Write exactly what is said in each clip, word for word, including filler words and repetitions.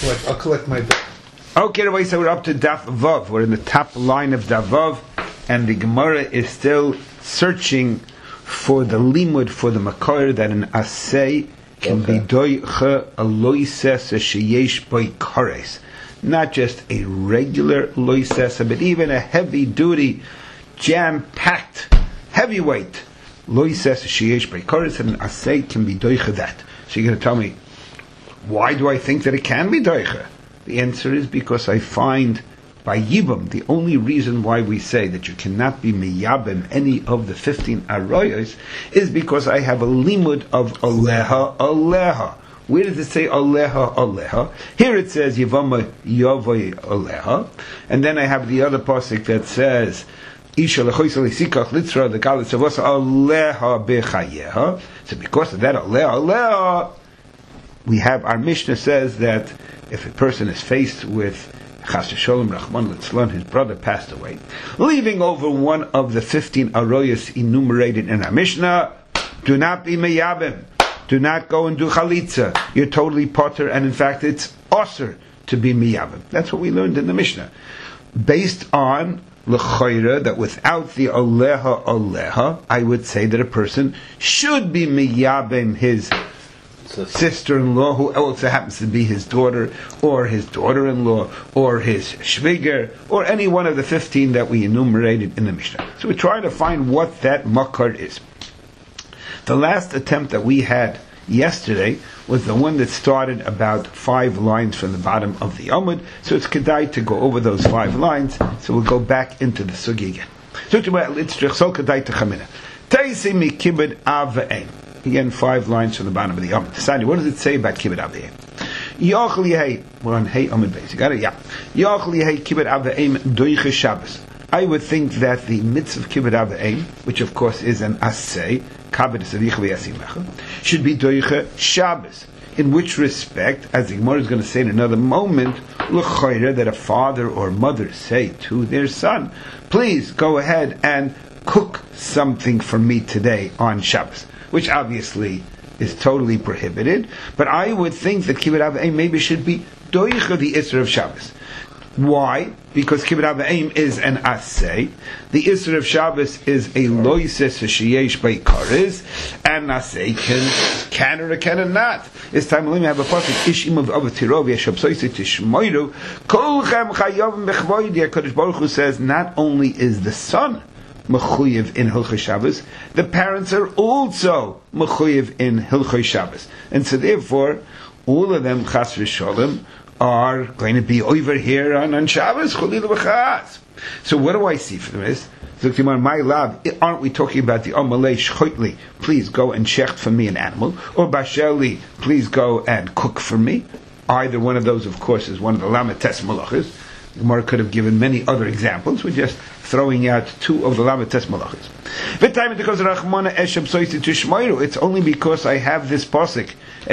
collect, I'll collect my bill. Okay, everybody, so we're up to Daf Vav. We're in the top line of Daf Vav, and the Gemara is still searching for the limud, for the makar, that an asay can okay. be doicha a loisesa sheyesh boy kares. Not just a regular loisesa, but even a heavy-duty, jam-packed, heavyweight loisesa sheyesh boy kares, and an asay can be doicha that. So you're going to tell me, why do I think that it can be doicha? The answer is because I find by Yibam, the only reason why we say that you cannot be miyabim any of the fifteen arroyos is because I have a limud of aleha aleha. Where does it say aleha aleha? Here it says Yivama yavoy aleha, and then I have the other pasuk that says Isha lechoisel isikach litzra the galit savasa aleha bechayeha. So because of that aleha aleha, we have our Mishnah says that if a person is faced with Chas Shalom Rachman Litzlan, his brother passed away, leaving over one of the fifteen aroyas enumerated in our Mishnah, do not be meyabim, do not go and do chalitza. You're totally potter, and in fact it's osir to be meyabim. That's what we learned in the Mishnah, based on l'chayra that without the aleha aleha, I would say that a person should be meyabim his sister-in-law, who also happens to be his daughter, or his daughter-in-law, or his shviger, or any one of the fifteen that we enumerated in the Mishnah. So we're trying to find what that makar is. The last attempt that we had yesterday was the one that started about five lines from the bottom of the Amud, so it's kedai to go over those five lines, so we'll go back into the sugi again. So it's kedai to chamina. Taisi mi kibud av'ein. Again, five lines from the bottom of the Amud. Sani, what does it say about Kibbud Avayim? Yachal Yehei, we're on Hey Amud base. You got it? Yeah. Yachal Yehei Kibbud Avayim Doiche Shabbos. I would think that the mitzvah of Kibbud Avayim, which of course is an Asay, Kabed Savich V'Yasimecha, should be Doiche Shabbos. In which respect, as the Gemara is going to say in another moment, l'chayra, that a father or mother say to their son, please go ahead and cook something for me today on Shabbos, which obviously is totally prohibited. But I would think that Kibbud Avayim maybe should be doicha the Isser of Shabbos. Why? Because Kibbud Avayim is an asay. The Isser of Shabbos is a loises sheyesh by kares, and asay can can or can not. It's time we have a pasuk ishim of avatirov yeshabsoisi tishmoiru kolchem chayavim bechvoidi. HaKadosh Baruch Hu says not only is the son mechuyev in Hilchos Shabbos, the parents are also mechuyev in Hilchos Shabbos, and so therefore all of them chas v'sholem are going to be over here on, on Shabbos. So what do I see from this? My love, aren't we talking about the Amalei Shchoitli, please go and shecht for me an animal, or Basheli, please go and cook for me? Either one of those, of course, is one of the Lamates Malachas. The Gemara could have given many other examples. We're just throwing out two of the Lamates Malachas. It's only because I have this pasuk,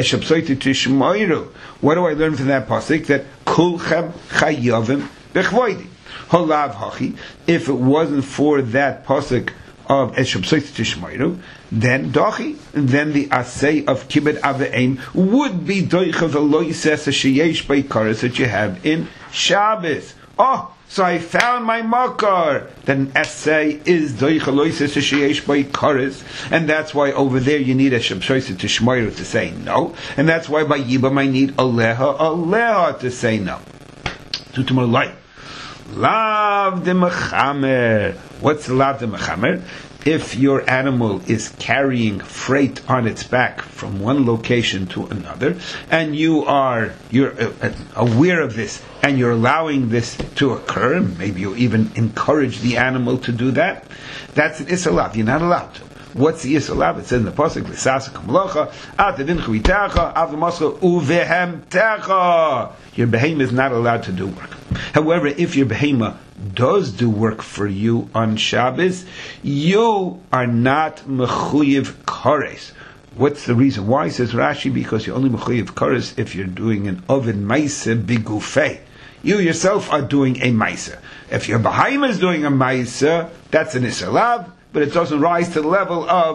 what do I learn from that pasuk? That kulchem chayavim bechvoidi. Holav hachi. If it wasn't for that pasuk of Eshobsoiti Tishmayru, then Dochi, then the Asay of Kibbud Avayim would be Doich of the Loises Sheyesh by Kares that you have in Shabbos. Oh, so I found my makar. Then Asay is Doich Loises Sheyesh by Kares, and that's why over there you need Eshobsoiti Tishmayru to say no, and that's why by Yibam I need Aleha Aleha to say no. To tomorrow light. Lav de mechamer. What's lav de mechamer? If your animal is carrying freight on its back from one location to another, and you are you're uh, aware of this, and you're allowing this to occur, maybe you even encourage the animal to do that, that's an isalav. You're not allowed to. What's the isalav? It says in the pasuk, "L'sasek hamlocha, atadinchu itacha, avlamascha uvehemtecha." Your behemoth is not allowed to do work. However, if your behemoth does do work for you on Shabbos, you are not mechuyev kares. What's the reason? Why? Says Rashi, because you're only mechuyev kares if you're doing an oven maisa bigufei. You yourself are doing a maisa. If your behemoth is doing a maisa, that's an isalav, but it doesn't rise to the level of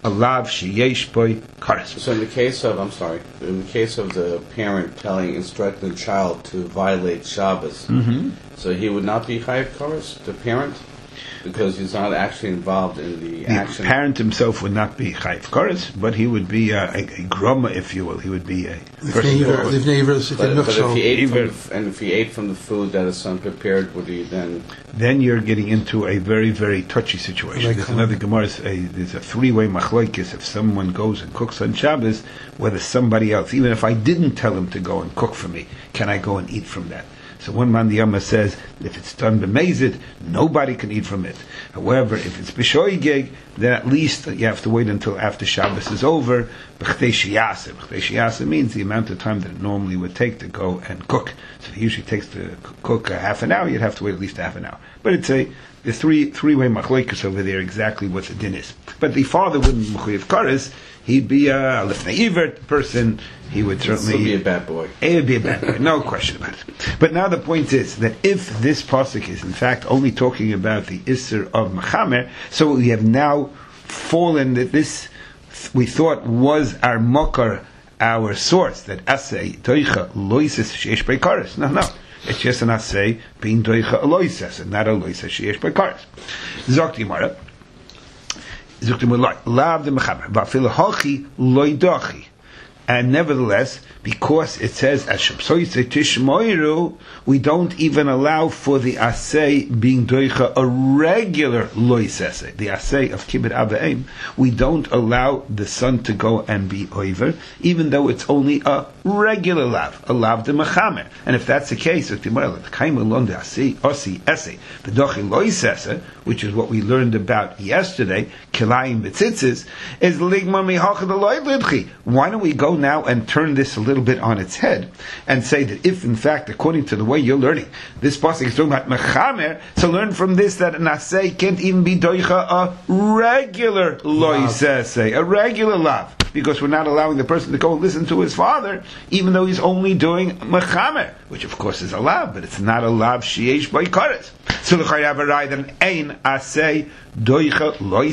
a lav sheyesh boy kares. So in the case of, I'm sorry, in the case of the parent telling, instructing the child to violate Shabbos, Mm-hmm. so he would not be chayiv kares, the parent, because he's not actually involved in the, The action. parent himself would not be chayiv kares, but he would be uh, a, a groma, if you will. He would be a person. But, but if he ate from the, and if he ate from the food that his son prepared, would he then? Then you're getting into a very, very touchy situation. Like There's how- another Gemara. A, there's a three-way machlokes. If someone goes and cooks on Shabbos, whether somebody else, even if I didn't tell him to go and cook for me, can I go and eat from that? So one man the Yama says, if it's done b'mezid, nobody can eat from it. However, if it's b'shoigeg, then at least you have to wait until after Shabbos is over. B'chtei shiyasa. B'chtei shiyasa means the amount of time that it normally would take to go and cook. So it usually takes to cook a half an hour. You'd have to wait at least half an hour. But it's a the three three way machlokes over there exactly what the din is. But the father wouldn't mechuyev kares. He'd be a lifnei ivert person. He would certainly He'd be a bad boy. He would be a bad boy, no question about it. But now the point is that if this pasuk is in fact only talking about the Isser of Mechamer, so we have now fallen that this we thought was our mokar, our source, that asay doicha loises sheish beikaris. No, no. It's just an asay being doicha loises, and not a loises sheish beikaris. Zokti Mara. Zokti Mara. Lav de Mechamer. Vafil hachi loidachi. And nevertheless, because it says Ashapsoyse Tishmoiru, we don't even allow for the asay being doicha a regular loisese, the asay of kibbut aveim. We don't allow the son to go and be over, even though it's only a regular lav, a lav de mechamer. And if that's the case, the dochi loisese, which is what we learned about yesterday, kilayim betzitzis, is ligma mihacha de loydlidchi. Why don't we go now and turn this a little bit on its head and say that if in fact, according to the way you're learning, this pasuk is talking about mechamer, so learn from this that an asay can't even be doicha a regular loisese, a regular lav, because we're not allowing the person to go and listen to his father, even though he's only doing mechamer, which of course is a lav, but it's not a lav sheyesh boikares. So the chayav arai that ein asay doicha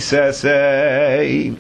loisese.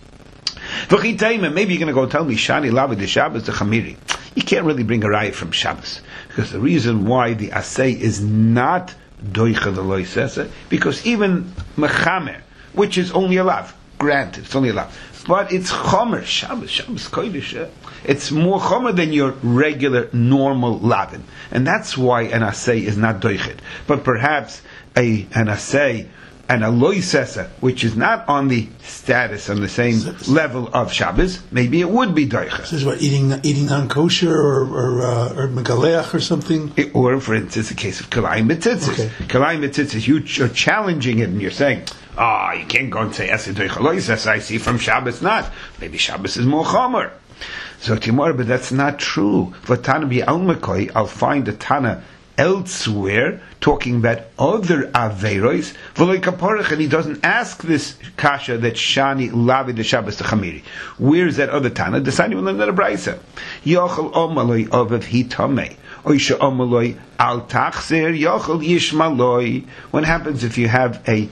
Maybe you're going to go tell me Shani Lava de Shabbos the Chamiri. You can't really bring a raya from Shabbos, because the reason why the asay is not doicha the loisese, because even mechamer, which is only a lav, granted it's only a lav, but it's chomer Shabbos, Shabbos kodesh. It's more chomer than your regular normal lavin, and that's why an asay is not doichet. But perhaps a an asay and a loisesa, which is not on the status, on the same so, level of Shabbos, maybe it would be doicha. This is what, eating eating non-kosher or or, uh, or megaleach or something? It, or, for instance, the case of kalayim betzitzis. Okay. Kalayim betzitzis, you ch- are challenging it and you're saying, ah, oh, you can't go and say, esi doicha loisesa, I see from Shabbos not. Maybe Shabbos is more chomer. So, Timor, but that's not true. V'tana bi'al I'll find a Tana elsewhere talking about other averos, and he doesn't ask this kasha that shani lavi de Shabbos the Chamiri. Where's that other Tana? The Sani will learn that a brayso. Yochel omaloi ovav hitame. Oisha omaloi al tachzer yochel yishmaloi. What happens if you have a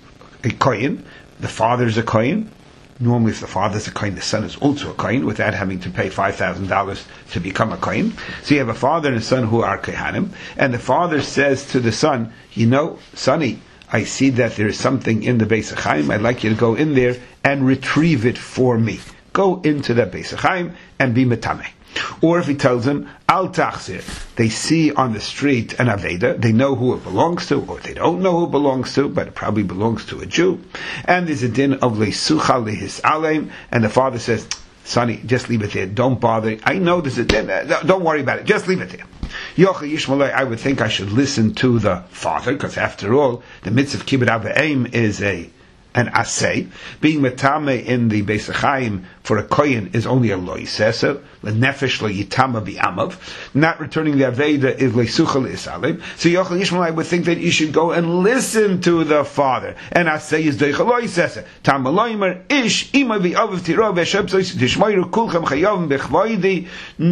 a kohen? The father's a kohen. Normally, if the father's a kohen, the son is also a kohen, without having to pay five thousand dollars to become a kohen. So you have a father and a son who are kohanim, and the father says to the son, you know, sonny, I see that there is something in the Beis HaChaim. I'd like you to go in there and retrieve it for me. Go into that Beis HaChaim and be metameh. Or if he tells them, Al Tachzir, they see on the street an Aveda, they know who it belongs to, or they don't know who it belongs to, but it probably belongs to a Jew, and there's a din of Leisucha Lehis Aleim, and the father says, Sonny, just leave it there, don't bother, I know there's a din, don't worry about it, just leave it there. Yochel Yishmalei, I would think I should listen to the father, because after all, the mitzvah of Kibbut Aveim is a an asay. Being metame in the Beis HaChaim for a kohen is only a loisesa, lenefesh loyitama bi'amav. Not returning the aveda is leisucha leisalim. So Yochel Yishmael would think that you should go and listen to the father. And asay is doicha loisesa. Tam aloimer ish ima bi'avav tiro v'sheb zois tishmoiru kulchem chayavim bechvoidi.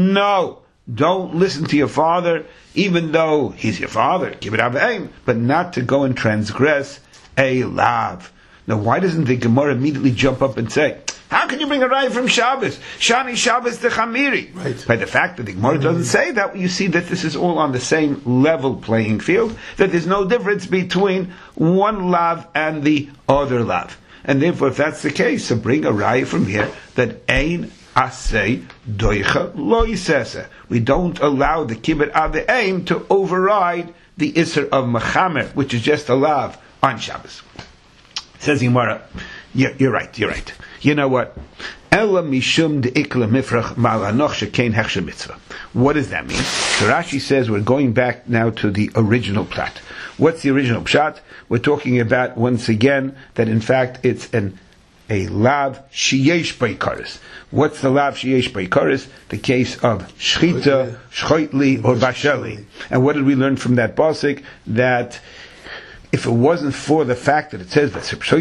No, don't listen to your father, even though he's your father, Kibbut Aveim, but not to go and transgress a lav. Now, why doesn't the Gemara immediately jump up and say, how can you bring a raya from Shabbos? Shani Shabbos the Chamiri. Right. By the fact that the Gemara doesn't say that, you see that this is all on the same level playing field, that there's no difference between one lav and the other lav. And therefore, if that's the case, so bring a raya from here that ein asay doicha lo yisese. We don't allow the kibbut av the aim to override the isser of mechamer, which is just a lav on Shabbos. Says Gemara, yeah, you're right, you're right. You know what? Ela mishum deikla mifrach malanoch shekein hechsher mitzvah. What does that mean? So Rashi says we're going back now to the original pshat. What's the original pshat? We're talking about once again that in fact it's an a lav sheyesh beikaris. What's the lav sheyesh beikaris? The case of shchita, shchoitli, or basheli. And what did we learn from that pasuk? That if it wasn't for the fact that it says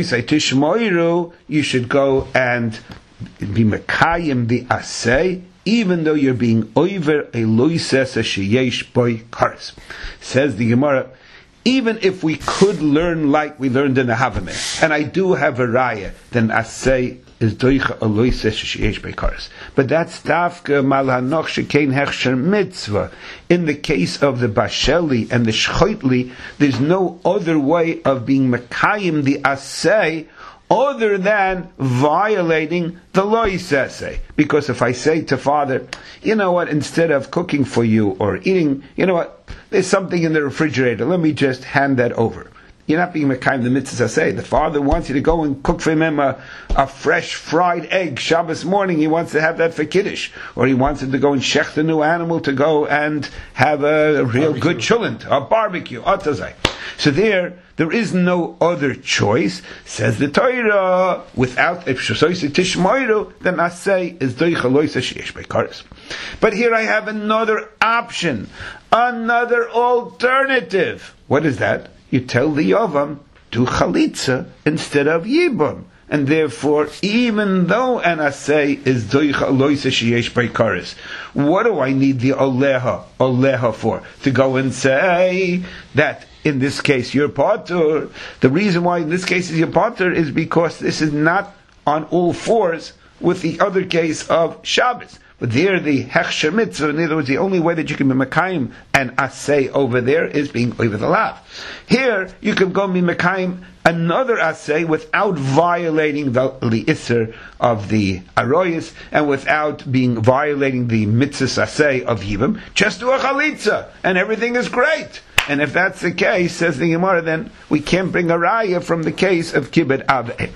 that you should go and be mekayim the asay, even though you're being over a loisesa sheyesh boy kares. Says the Gemara, even if we could learn like we learned in the Havameh, and I do have a raya, then asay is doicha a loisesa sheyesh boy kares. But that's tafka malhanoch shekein hechsher mitzvah. In the case of the basheli and the shchoitli, there's no other way of being mekayim the asay other than violating the loisese. Because if I say to father, you know what, instead of cooking for you or eating, you know what, there's something in the refrigerator, let me just hand that over. You're not being mekayim the mitzvah say. The father wants you to go and cook for him a, a fresh fried egg Shabbos morning. He wants to have that for Kiddush. Or he wants him to go and shecht a new animal to go and have a real barbecue. Good chulent, a barbecue, atazai. So there, there is no other choice. Says the Torah, without a pshusoisi tishmoiru, then I say is doichaloisa sheyesh beikaris. But here I have another option, another alternative. What is that? You tell the Yavam, do chalitza instead of yibum. And therefore, even though an asay is doicha loisa sheyesh beikaris, what do I need the oleha, oleha for? To go and say that in this case you're patur. The reason why in this case is you're patur is because this is not on all fours with the other case of Shabbos. But there, the hechsher mitzvah, in other words, the only way that you can be mekayim and asay over there is being over the lav. Here, you can go and be mekayim another asay without violating the, the isser of the aroyas and without being violating the mitzvah asay of yibam. Just do a chalitza, and everything is great. And if that's the case, says the Gemara, then we can't bring a raya from the case of kibbut aveh.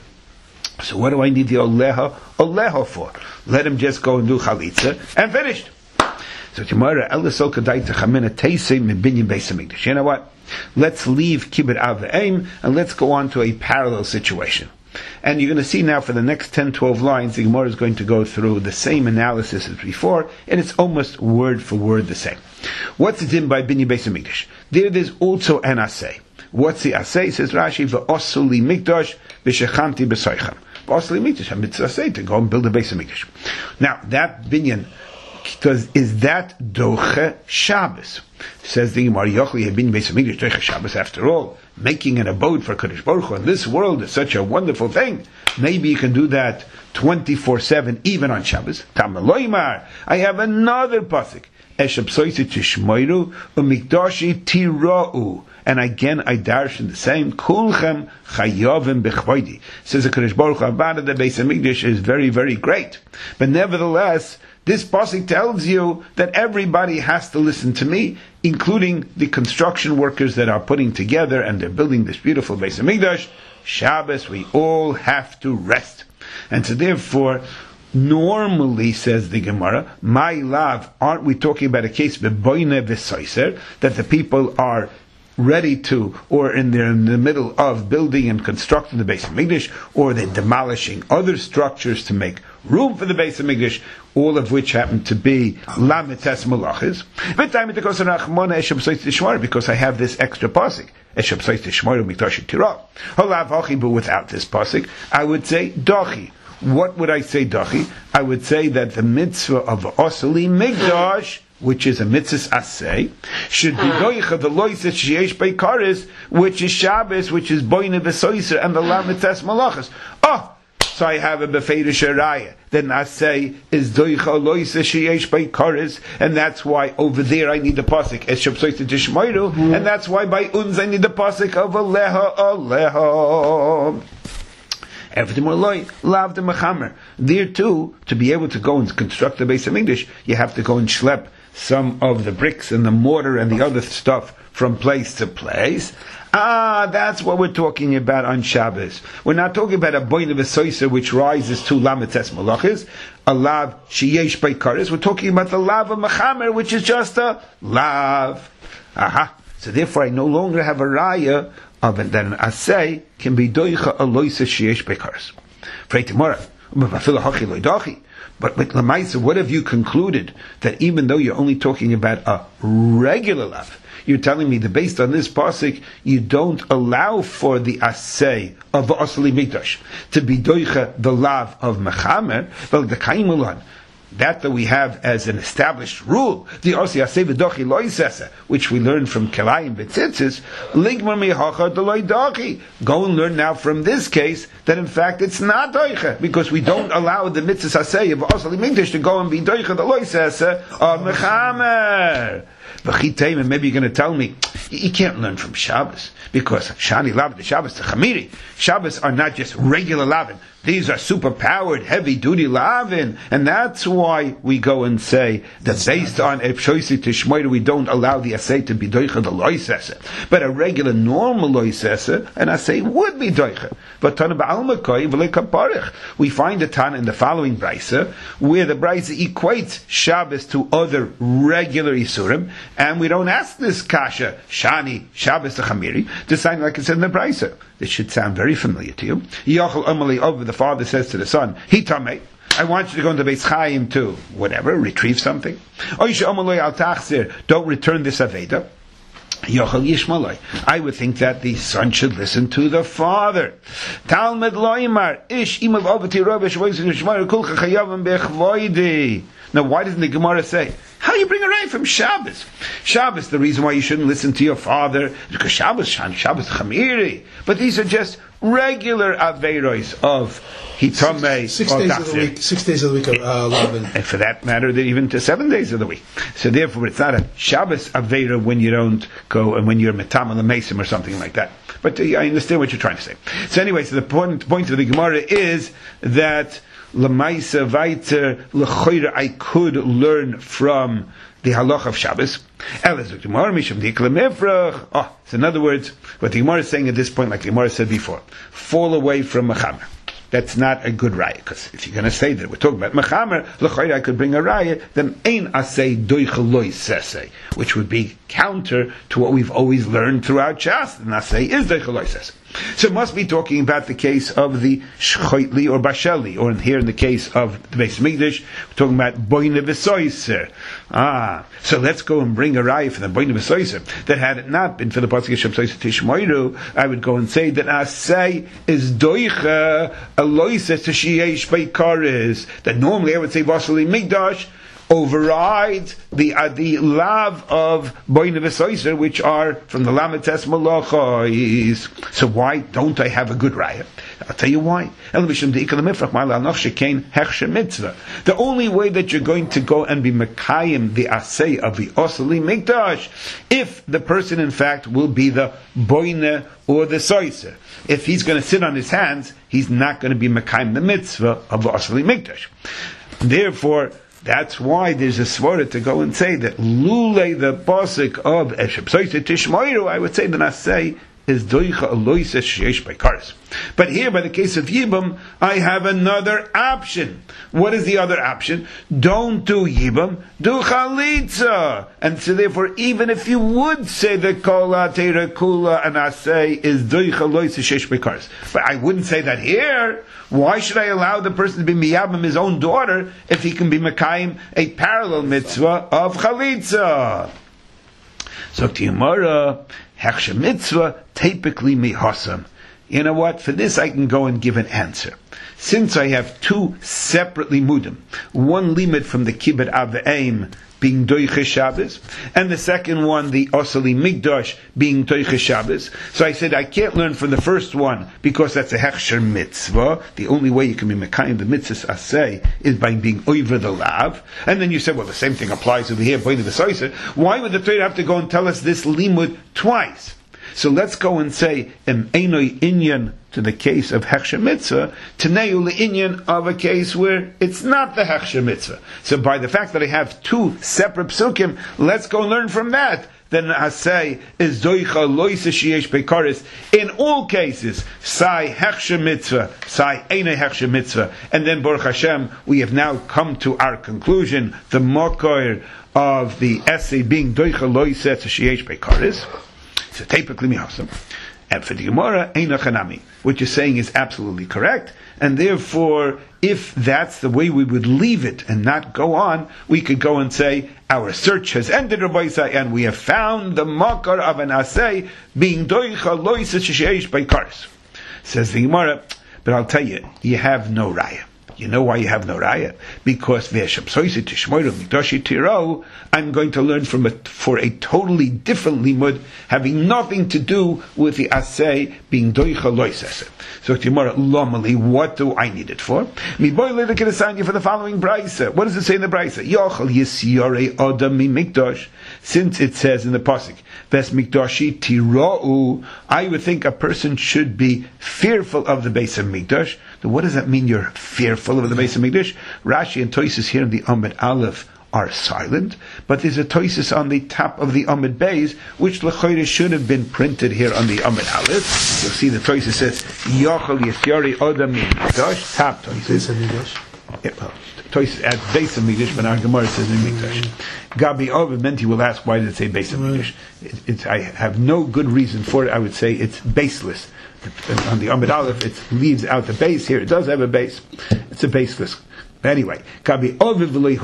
So what do I need the oleha, oleha for? Let him just go and do chalitza, and finished. So tomorrow, you know what? Let's leave kibbut aveh and let's go on to a parallel situation. And you're going to see now for the next ten, twelve lines, the Gemara is going to go through the same analysis as before, and it's almost word for word the same. What's it in by Binyan Beis HaMikdash? There, there's also an asay. What's the asay? Says Rashi, v'osuli mikdash v'shechamti b'soichem. V'osuli mikdash, a mitzvah asay, to go and build a Beis HaMikdash. Now, that binyan, because is that doche Shabbos? Says the Gemara, Yochli have been Beis HaMikdash doche Shabbos. After all, making an abode for Kadosh Baruch Hu in this world is such a wonderful thing. Maybe you can do that twenty-four seven, even on Shabbos. Tamaloimar, I have another pasuk. Eshab soisi tishmoiru umikdashi tira'u. And again, I darshan the same. Kulchem chayovim bechvoidi. Says the Kadosh Baruch Hu, Avada the Beis HaMikdash is very, very great. But nevertheless, this pasuk tells you that everybody has to listen to me, including the construction workers that are putting together and they're building this beautiful Beis HaMikdash. Shabbos, we all have to rest. And so therefore, normally, says the Gemara, my love, aren't we talking about a case b'boine v'soiser, that the people are ready to, or in, their, in the middle of building and constructing the Beis HaMikdash, or they're demolishing other structures to make room for the Beis HaMikdash, all of which happen to be lamites malachis. Because I have this extra pasuk. But without this pasuk, I would say dachi. What would I say dachi? I would say that the mitzvah of osali migdash which is a mitzvah asay, should be doicha the loisa sheyesh beikaris, which is Shabbos, which is boine v'soiser, and the lamites malachas. Oh, so I have a befeidish raya. Then asay is doicha loisa sheyesh beikaris, and that's why over there I need the pasuk es shabsoita tishmoiru, and that's why by unz I need the pasuk of aleha aleha. Everything more loy, lav the mechamer. There too, to be able to go and construct the base of English, you have to go and schlep some of the bricks and the mortar and the other stuff from place to place. Ah, that's what we're talking about on Shabbos. We're not talking about a boin of a soiser which rises to lamites malachis, a lav sheyesh beikaris. We're talking about the lav of mechamer, which is just a lav. Aha. So therefore I no longer have a raya of it that an asay can be doicha aloisa sheyesh beikaris. Freitimora, umavafila hachi loidachi. But with Lamaisa, what have you concluded? That even though you're only talking about a regular lav, you're telling me that based on this pasuk, you don't allow for the asay of the Asli Mikdash to be doicha the lav of mechamer, well, the kaimulan. That that we have as an established rule, the Osi Asay V'Dochi Loisesa, which we learn from Kelayim B'Tzitzis, Ligmar Mihacha D'Loi Dochi. Go and learn now from this case that in fact it's not Doicha, because we don't allow the Mitzvah Asay of Osali Mikdash to go and be Doicha the Loisesa of Mechamer. And maybe you're going to tell me you can't learn from Shabbos because Shani Lavin, the Shabbos, the Chamiri. Shabbos are not just regular Lavin. These are super-powered, heavy-duty Lavin. And that's why we go and say that based on Epshoisi Tishmoyer, we don't allow the Asay to be Doicha the Loisese. But a regular, normal Loisese, an Asay would be Doicha. But Tana Ba'al Makoi V'lei Kaparich. We find a Tana in the following Brisa, where the Brisa equates Shabbos to other regular Isurim, and we don't ask this Kasha, Shani, Shabbos, the Chamiri, to sound like it said in the Brisa. This should sound very familiar to you. Yochel Amali Over, the father says to the son, Hitamei, I want you to go into Beis Chaim to, whatever, retrieve something. Oisha Amaloi Al Tachzir, don't return this Aveda. Yochel Yishmaloi, I would think that the son should listen to the father. Talmud Loimar, Ish Imav Avati Ravish Vayzin Kulcha Chayavim Bechvoidi. Now why doesn't the Gemara say, how you bring a ray from Shabbos? Shabbos, the reason why you shouldn't listen to your father is because Shabbos, Shabbos Chamiri. But these are just regular Aveiros of Hitamei. Six, six days of the week. Six days of the week of uh, Lavin. And for that matter, even to seven days of the week. So therefore, it's not a Shabbos Aveira when you don't go and when you're Metam on the Mesim or something like that. But uh, I understand what you're trying to say. So anyway, so the point, point of the Gemara is that L'maisa Vaiter L'choira, I could learn from the halach of Shabbos. Oh, so in other words, what the Gemara is saying at this point, like the Gemara said before, fall away from Mechamer. That's not a good raya, because if you're going to say that we're talking about Mechamer, l'choira I could bring a raya, then ein asay doicha loy sesei, which would be counter to what we've always learned throughout Shas. And asay is doicha loy sesei. So it must be talking about the case of the Shchoitli or Basheli, or in here in the case of the Beis Mikdash, we're talking about Boine V'Soiser. Ah, so let's go and bring a raya for the Boine V'Soiser. That had it not been for the Pasuk Shem Soiser Tishmoiru, I would go and say that Asay is Doicha Aloises to Sheyesh Beikaris. That normally I would say Vasili Mikdash overrides the uh, the lav of Boine V'Soiser, which are from the Lamites Malachos. So why don't I have a good raya? I'll tell you why. The only way that you're going to go and be Mekayim the Asay of the Osali Mikdash, if the person in fact will be the Boine or the Soiser. If he's going to sit on his hands, he's not going to be Mekayim the mitzvah of the Osali Mikdash. Therefore, that's why there's a svara to go and say that lule the pasuk of Esheb Soiser Tishmoiru, I would say the Nasei is doicha aloises sheyesh beikaris. But here, by the case of Yibam, I have another option. What is the other option? Don't do Yibam, do Chalitza. And so therefore, even if you would say that Kol HaTeira Kula and Asay is doicha aloises sheyesh beikaris, but I wouldn't say that here. Why should I allow the person to be miyabim his own daughter if he can be mekayim a parallel mitzvah of Chalitza? So Gemara, Hechsha mitzvah, typically mihasam. You know what? For this I can go and give an answer. since I have two separate limudim, one limud from the Kibbut Av'aim being Doiche Shabbos, and the second one, the Osali Migdash, being Doiche Shabbos. So I said, I can't learn from the first one, because that's a Hechsher Mitzvah. The only way you can be Mekayim the Mitzvahs Aseh is by being over the Lav. And then you said, well, the same thing applies over here, Boy the V'Soiser. Why would the Torah have to go and tell us this limud twice? So let's go and say, Em Einoi Inyan, to the case of Hechsher Mitzvah, Teneu Le'inyan of a case where it's not the Hechsher Mitzvah. So by the fact that I have two separate psukim, let's go and learn from that. Then I say, is Doicha Loisa Sheyesh Beikaris, in all cases, Sai Hechsher Mitzvah, Sai Eine Hechsher Mitzvah. And then Baruch Hashem, we have now come to our conclusion, the Mokor of the essay being Doicha Loisa Sheyesh Beikaris. So typically mihasam. And for the Gemara, Eina Chanami. What you're saying is absolutely correct, and therefore, if that's the way we would leave it and not go on, we could go and say, our search has ended, Rabbi Isai, and we have found the makar of an asay being doicha loisa shesheish by kars. Says the Gemara, but I'll tell you, you have no raya. You know why you have no raya? Because I'm going to learn from it for a totally different limud, having nothing to do with the asay being doicha loisese. So Gemara, lomali, what do I need it for? Mi boy later can assign you for the following brayse. What does it say in the brayse? Yochel yisyore odam mi mikdash. Since it says in the pasuk, ves mikdashi tirau, I would think a person should be fearful of the base of mikdash. Now, what does that mean? You're fearful of the base of mikdash? Rashi and Tosis here in the Amud Aleph are silent, but there's a Tosis on the top of the Amud Beis, which l'chayre should have been printed here on the Amud Aleph. You'll see the Tosis says, Yochel Yisyari Odam Mikdash, top Tosis. Yeah, well, Tosis adds base of Mikdash, but our Gemara says in Mikdash. Gabi Ovid Menti will ask, why did it say base of Mikdash? It, it's, I have no good reason for it. I would say it's baseless. On the Amud Aleph, it leaves out the base. Here it does have a base. It's a baseless. Anyway, right, we don't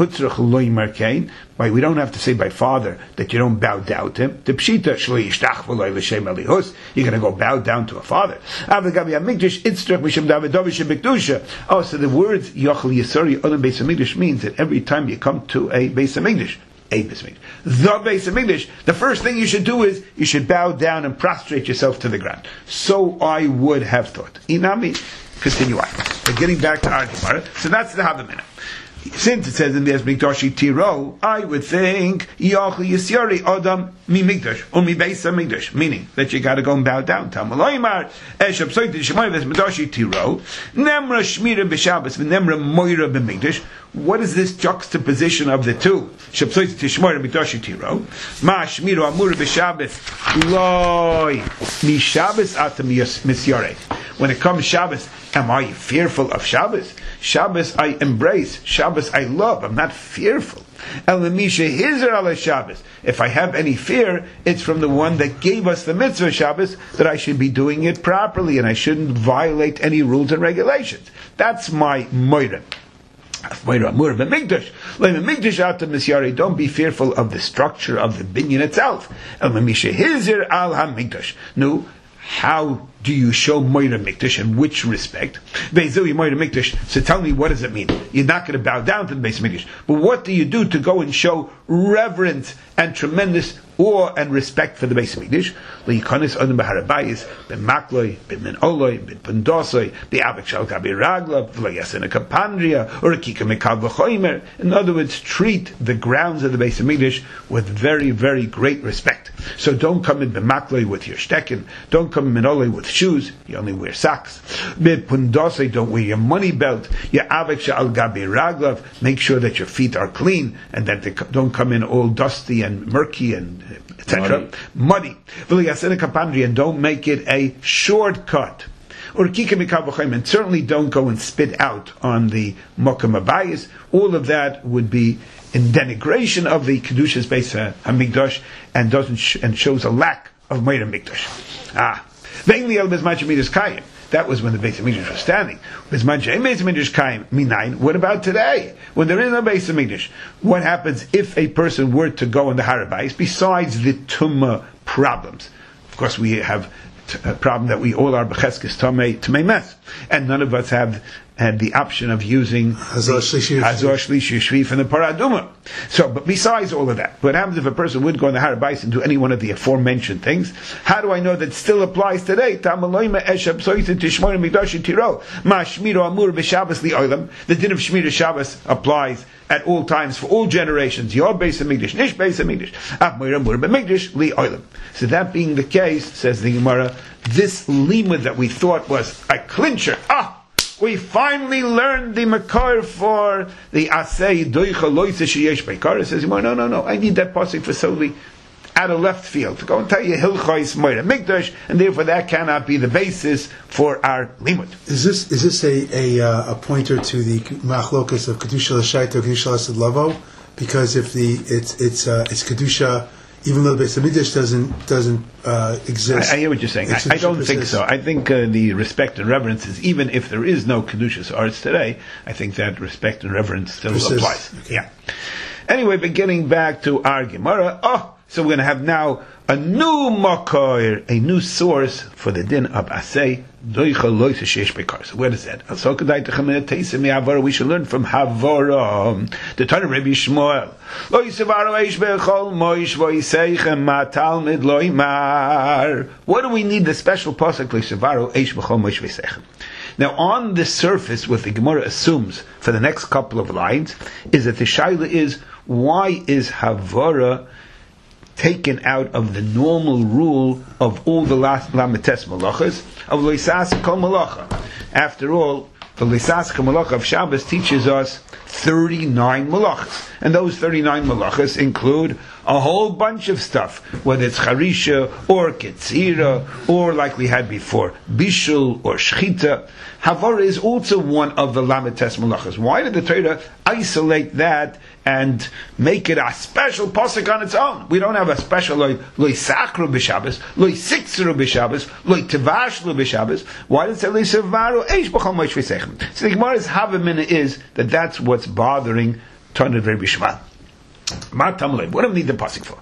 have to say by father that you don't bow down to him. You're going to go bow down to a father. Oh, so the words Yochel Yisari on a Beis Hamikdash means that every time you come to a Beis Hamikdash, a Beis Hamikdash, the Beis Hamikdash, the first thing you should do is you should bow down and prostrate yourself to the ground. So I would have thought. Inami. Continue on. But getting back to our Gemara, so that's the Havamina. Since it says in the Mikdashi Tiro, I would think Yochel Yisyari Adam mi Mikdash or mi Beis Hamikdash, meaning that you got to go and bow down. Tamaloymar Eshab Soiti Shemay Ves Mikdashi Tiro Nemra Shmira B'Shabbos Nemra Moira B'Mikdash. What is this juxtaposition of the two? Shab Soiti Shemay Mikdashi Tiro Ma Shmira Amura B'Shabbos Loi Mi Shabbos Atam Misyare. When it comes Shabbos, am I fearful of Shabbos? Shabbos I embrace. Shabbos I love. I'm not fearful. If I have any fear, it's from the one that gave us the mitzvah Shabbos, that I should be doing it properly and I shouldn't violate any rules and regulations. That's my moira. Don't be fearful of the structure of the binyan itself. No. How do you show Moira Mikdash? In which respect? So tell me, what does it mean? You're not going to bow down to the Beis Mikdash, but what do you do to go and show reverence and tremendous awe and respect for the Beis Mikdash? Leikanis Adam b'Harabayis, b'Makloi, b'Menoloi, b'Pundosoi, b'Avik Shal Gabi Raglav, v'Layasena Kapandria, or a Kika Mekal v'Choimer. In other words, treat the grounds of the Beis Mikdash with very, very great respect. So don't come in b'Makloi with your stecken. Don't come in Menoloi with shoes. You only wear socks. B'Pundosoi, don't wear your money belt. Your Avik Shal Gabi Raglav, make sure that your feet are clean and that they don't come in all dusty and murky and et cetera. Muddy. And don't make it a shortcut. And certainly don't go and spit out on the Mokum Abayis. All of that would be in denigration of the Kedushas Beis HaMikdash and doesn't sh- and shows a lack of Meir HaMikdash. Ah. That was when the Beis Hamikdash was standing. What about today, when there is no Beis Hamikdash? What happens if a person were to go on the Har HaBayis, besides the Tumah problems? Of course, we have a problem that we all are b'cheskes tamei tamei mes, and none of us have had the option of using Hazor Shlishi Hazor Shlishi Shvi from the Paraduma. So, but besides all of that, what happens if a person would go on the Har Bayis and do any one of the aforementioned things? How do I know that it still applies today? The din of Shmira Shabbos applies at all times for all generations. Your Beis Hamikdash, Nish Beis Hamikdash. So that being the case, says the Gemara, this limud that we thought was a clincher, ah, we finally learned the makar for the asay doicha loitze sheyesh beikar. Says Gemara, no, no, no, I need that pasuk for solely out of left field to go and tell you hilchos moira mikdash, and therefore that cannot be the basis for our limud. Is this is this a a, uh, a pointer to the machlokas of kedusha l'shayta or kedusha l'asad lavo? Because if the it's it's uh, it's kedusha, even though the Beis Hamikdash doesn't doesn't uh, exist. I, I hear what you're saying. I, I don't think so. I think uh, the respect and reverence is, even if there is no kedushas arts today, I think that respect and reverence still Persist. applies. Okay. Yeah. Anyway, but getting back to our Gemara, oh, so we're going to have now a new makor, a new source for the din of asay doicha loitze sheyesh beikar. So where is that? So kedai techameh teisem mi'avara. We should learn from Havara, the Tanna Rabbi Shmuel. Lo yisavaro eish bechol moish v'yiseichem ma talmid lo yimar. What do we need the special pasuk lo yisavaro eish bechol moish v'yiseichem? Now, on the surface, what the Gemara assumes for the next couple of lines is that the shaila is, why is Havara taken out of the normal rule of all the last lamites malachas of loisas kol malacha? After all, the loisas kol malacha of Shabbos teaches us thirty-nine malachas, and those thirty-nine malachas include a whole bunch of stuff, whether it's charisha or ketzira, or like we had before, bishul or shchita. Havara is also one of the lamites malachas. Why did the Torah isolate that and make it a special pasuk on its own? We don't have a special loy sakru b'Shabbos, loy siksru b'Shabbos, loy tevashlu b'Shabbos. Why did it say loy sevaru eish b'chol moish v'seichem? So the Gemara's havamina is that that's what's bothering Tanna Rabbi Shmuel. What do we need the pasuk for?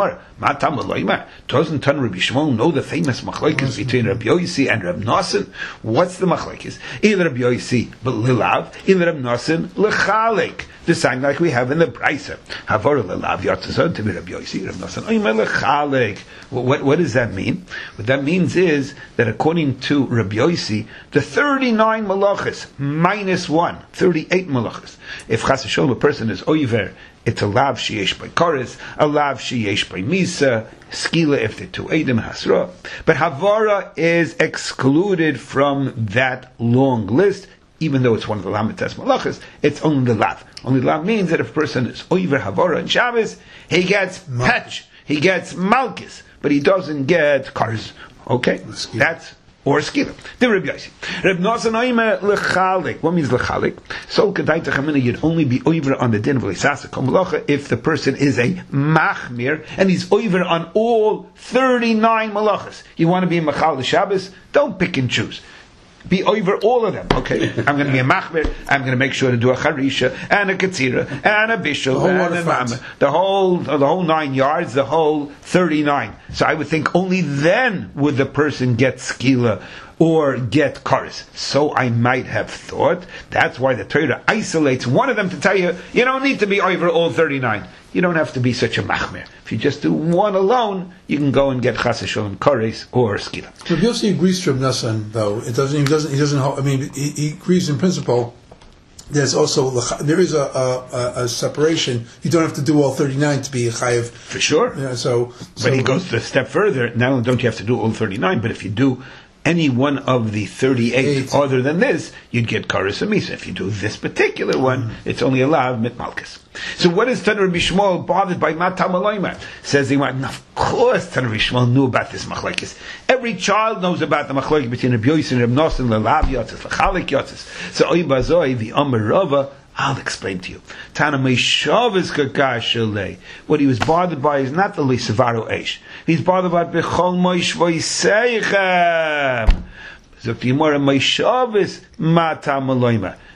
Doesn't Tanna Rabbi Shmuel know the famous machlokes between Rabbi Yossi and Rabbi Nosson? What's the machlokes? Either Rabbi Yossi lilav, either Rabbi Nosson lechalek. The sign like we have in the Brisa. Havara lilav yatzazon to be Rabbi Yossi, Rabbi Nosson oimer lechalek. What what does that mean? What that means is that according to Rabbi Yossi, the thirty-nine malachas minus one, thirty-eight malachas. If chas v'sholom a person is oiver, it's a lav sheyesh by koris, a lav sheyesh by misa, skila if they're two edim hasra. But Havara is excluded from that long list, even though it's one of the lamites malachas. It's only the lav. Only the lav means that if a person is oiver Havara and Shabbos, he gets patch, he gets malchus, but he doesn't get kars. Okay, that's or skila. The Rabbi Yossi. Rabbi Nosson oimer lechalik. What means lechalik? So kedai techamina, you'd only be over on the din of leisasa kol malacha if the person is a machmir and he's over on all thirty-nine malachas. You want to be a machal the Shabbos? Don't pick and choose. Be over all of them. Okay, I'm going to be a machmir. I'm going to make sure to do a charisha and a katzira and a bishul and a mama, the whole the whole nine yards, the whole thirty-nine. So I would think only then would the person get skila or get karis. So I might have thought that's why the Torah isolates one of them to tell you you don't need to be over all thirty-nine. You don't have to be such a machmir. If you just do one alone, you can go and get chas v'sholom kares or skila. Rabbi Yossi agrees to Rabbi Nosson, though. It doesn't. He doesn't. He doesn't. I mean, he, he agrees in principle. There's also there is a, a, a separation. You don't have to do all thirty-nine to be a chayiv. For sure. Yeah, so, so, but he goes a step further. Not only don't you have to do all thirty-nine, but if you do any one of the thirty-eight Eight. other than this, you'd get kares and misa. If you do this particular one, mm-hmm. it's only allowed mit malchus. So what is Tanna Rabbi Shmuel bothered by matam aloyma? Says the Gemara, of course Tanna Rabbi Shmuel knew about this machlokes. Every child knows about the machlokes between Rabbi Yossi and Rabbi Nosson, lelav yotzes, lechalik yotzes. So oy bazoi, the Amar Rava, I'll explain to you. Tana meishavas kakashalei. What he was bothered by is not the lisavaru eish. He's bothered by bechol moish voiseichem. Zok the Gemara meishavas matam aloyma.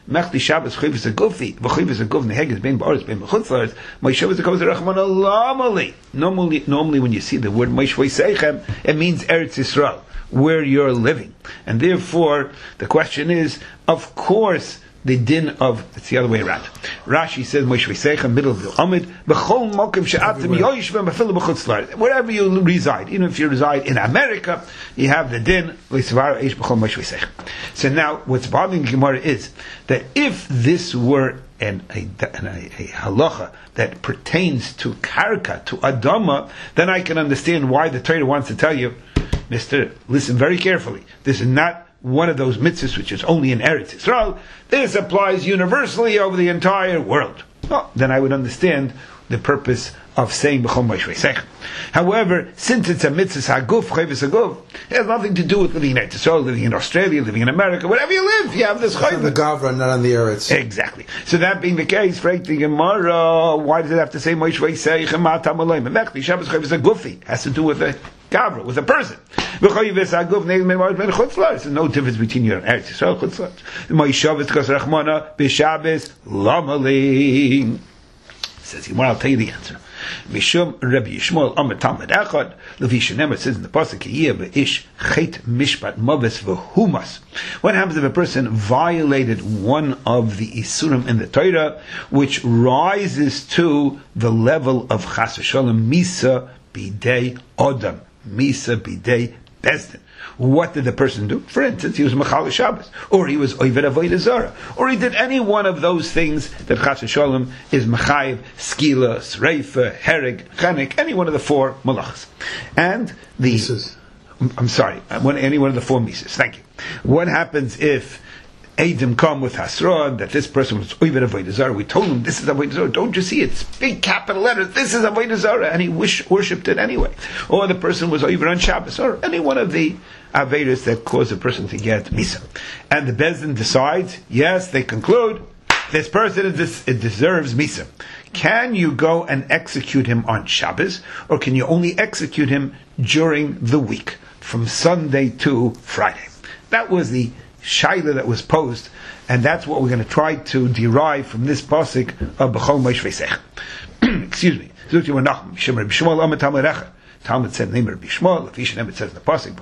Mechli Shabbos chayvus agufi, v'chayvus aguf neheges bein ba'aretz bein b'chutzlaretz, Moshe v'zakov zerachman alamali. Normally, normally when you see the word Moshe v'seichem, it means Eretz Yisrael, where you're living. And therefore, the question is, of course, the din of, it's the other way around. Rashi says, Moshe v'seichem, middle of the Amid, b'chol mokim she'atem yoyishvem b'filu b'chutzlaretz. Wherever you reside, even if you reside in America, you have the din, l'svara eish b'chol Moshe v'seichem. So now, what's bothering Gemara is, that if this were an, a, an, a, a halacha that pertains to karka, to adama, then I can understand why the Torah wants to tell you, Mister, listen very carefully. This is not one of those mitzvahs which is only in Eretz Yisrael. This applies universally over the entire world. Well, then I would understand the purpose of saying b'chol Moshe v'seichem. However, since it's a mitzvah haguf, chayvus haguf, it has nothing to do with living in Eretz Yisrael, living in Australia, living in America, wherever you live, you have this chayvus. On the Gavra, not on the Eretz. Exactly. So that being the case, Frank the Gemara, why does it have to say Moshe v'seichem matam aloim? Mechli Shabbos chayvus hagufi has to do with a Gavra, with a person. There's no difference between you and Eretz Yisrael. Says Gemara, I'll tell you the answer. Mishum Rabbi Yishmael Amar Talmud Echad Levi Shenemar says in the pasuk Yeh Beish Chet Mishpat Maves V'Humas. What happens if a person violated one of the isurim in the Torah, which rises to the level of Chas v'Shalom Misa Bidei Odam, Misa Bidei Bezdin? What did the person do? For instance, he was Mechal Shabbos, or he was Oived Avodah Zarah, or he did any one of those things that Chas v'Shalom is Mechayiv, Skila, Sreifa, Hereg, Chanek, any one of the four malachas. And the... Mises. I'm sorry, one, any one of the four mises. Thank you. What happens if Eidim come with Hasra, that this person was Oived Avodah Zarah? We told him, this is Avodah Zarah. Don't you see? It's big capital letters. This is Avodah Zarah. And he wish, worshipped it anyway. Or the person was Oived on Shabbos. Or any one of the Avedas that cause a person to get Misa. And the Bezdin decides, yes, they conclude, this person is, it deserves Misa. Can you go and execute him on Shabbos? Or can you only execute him during the week? From Sunday to Friday. That was the shaila that was posed, and that's what we're going to try to derive from this pasuk of B'chol Moshe v'seichem. Excuse me. Talmud said, name Rabbi Yishmael, it says in the pasuk,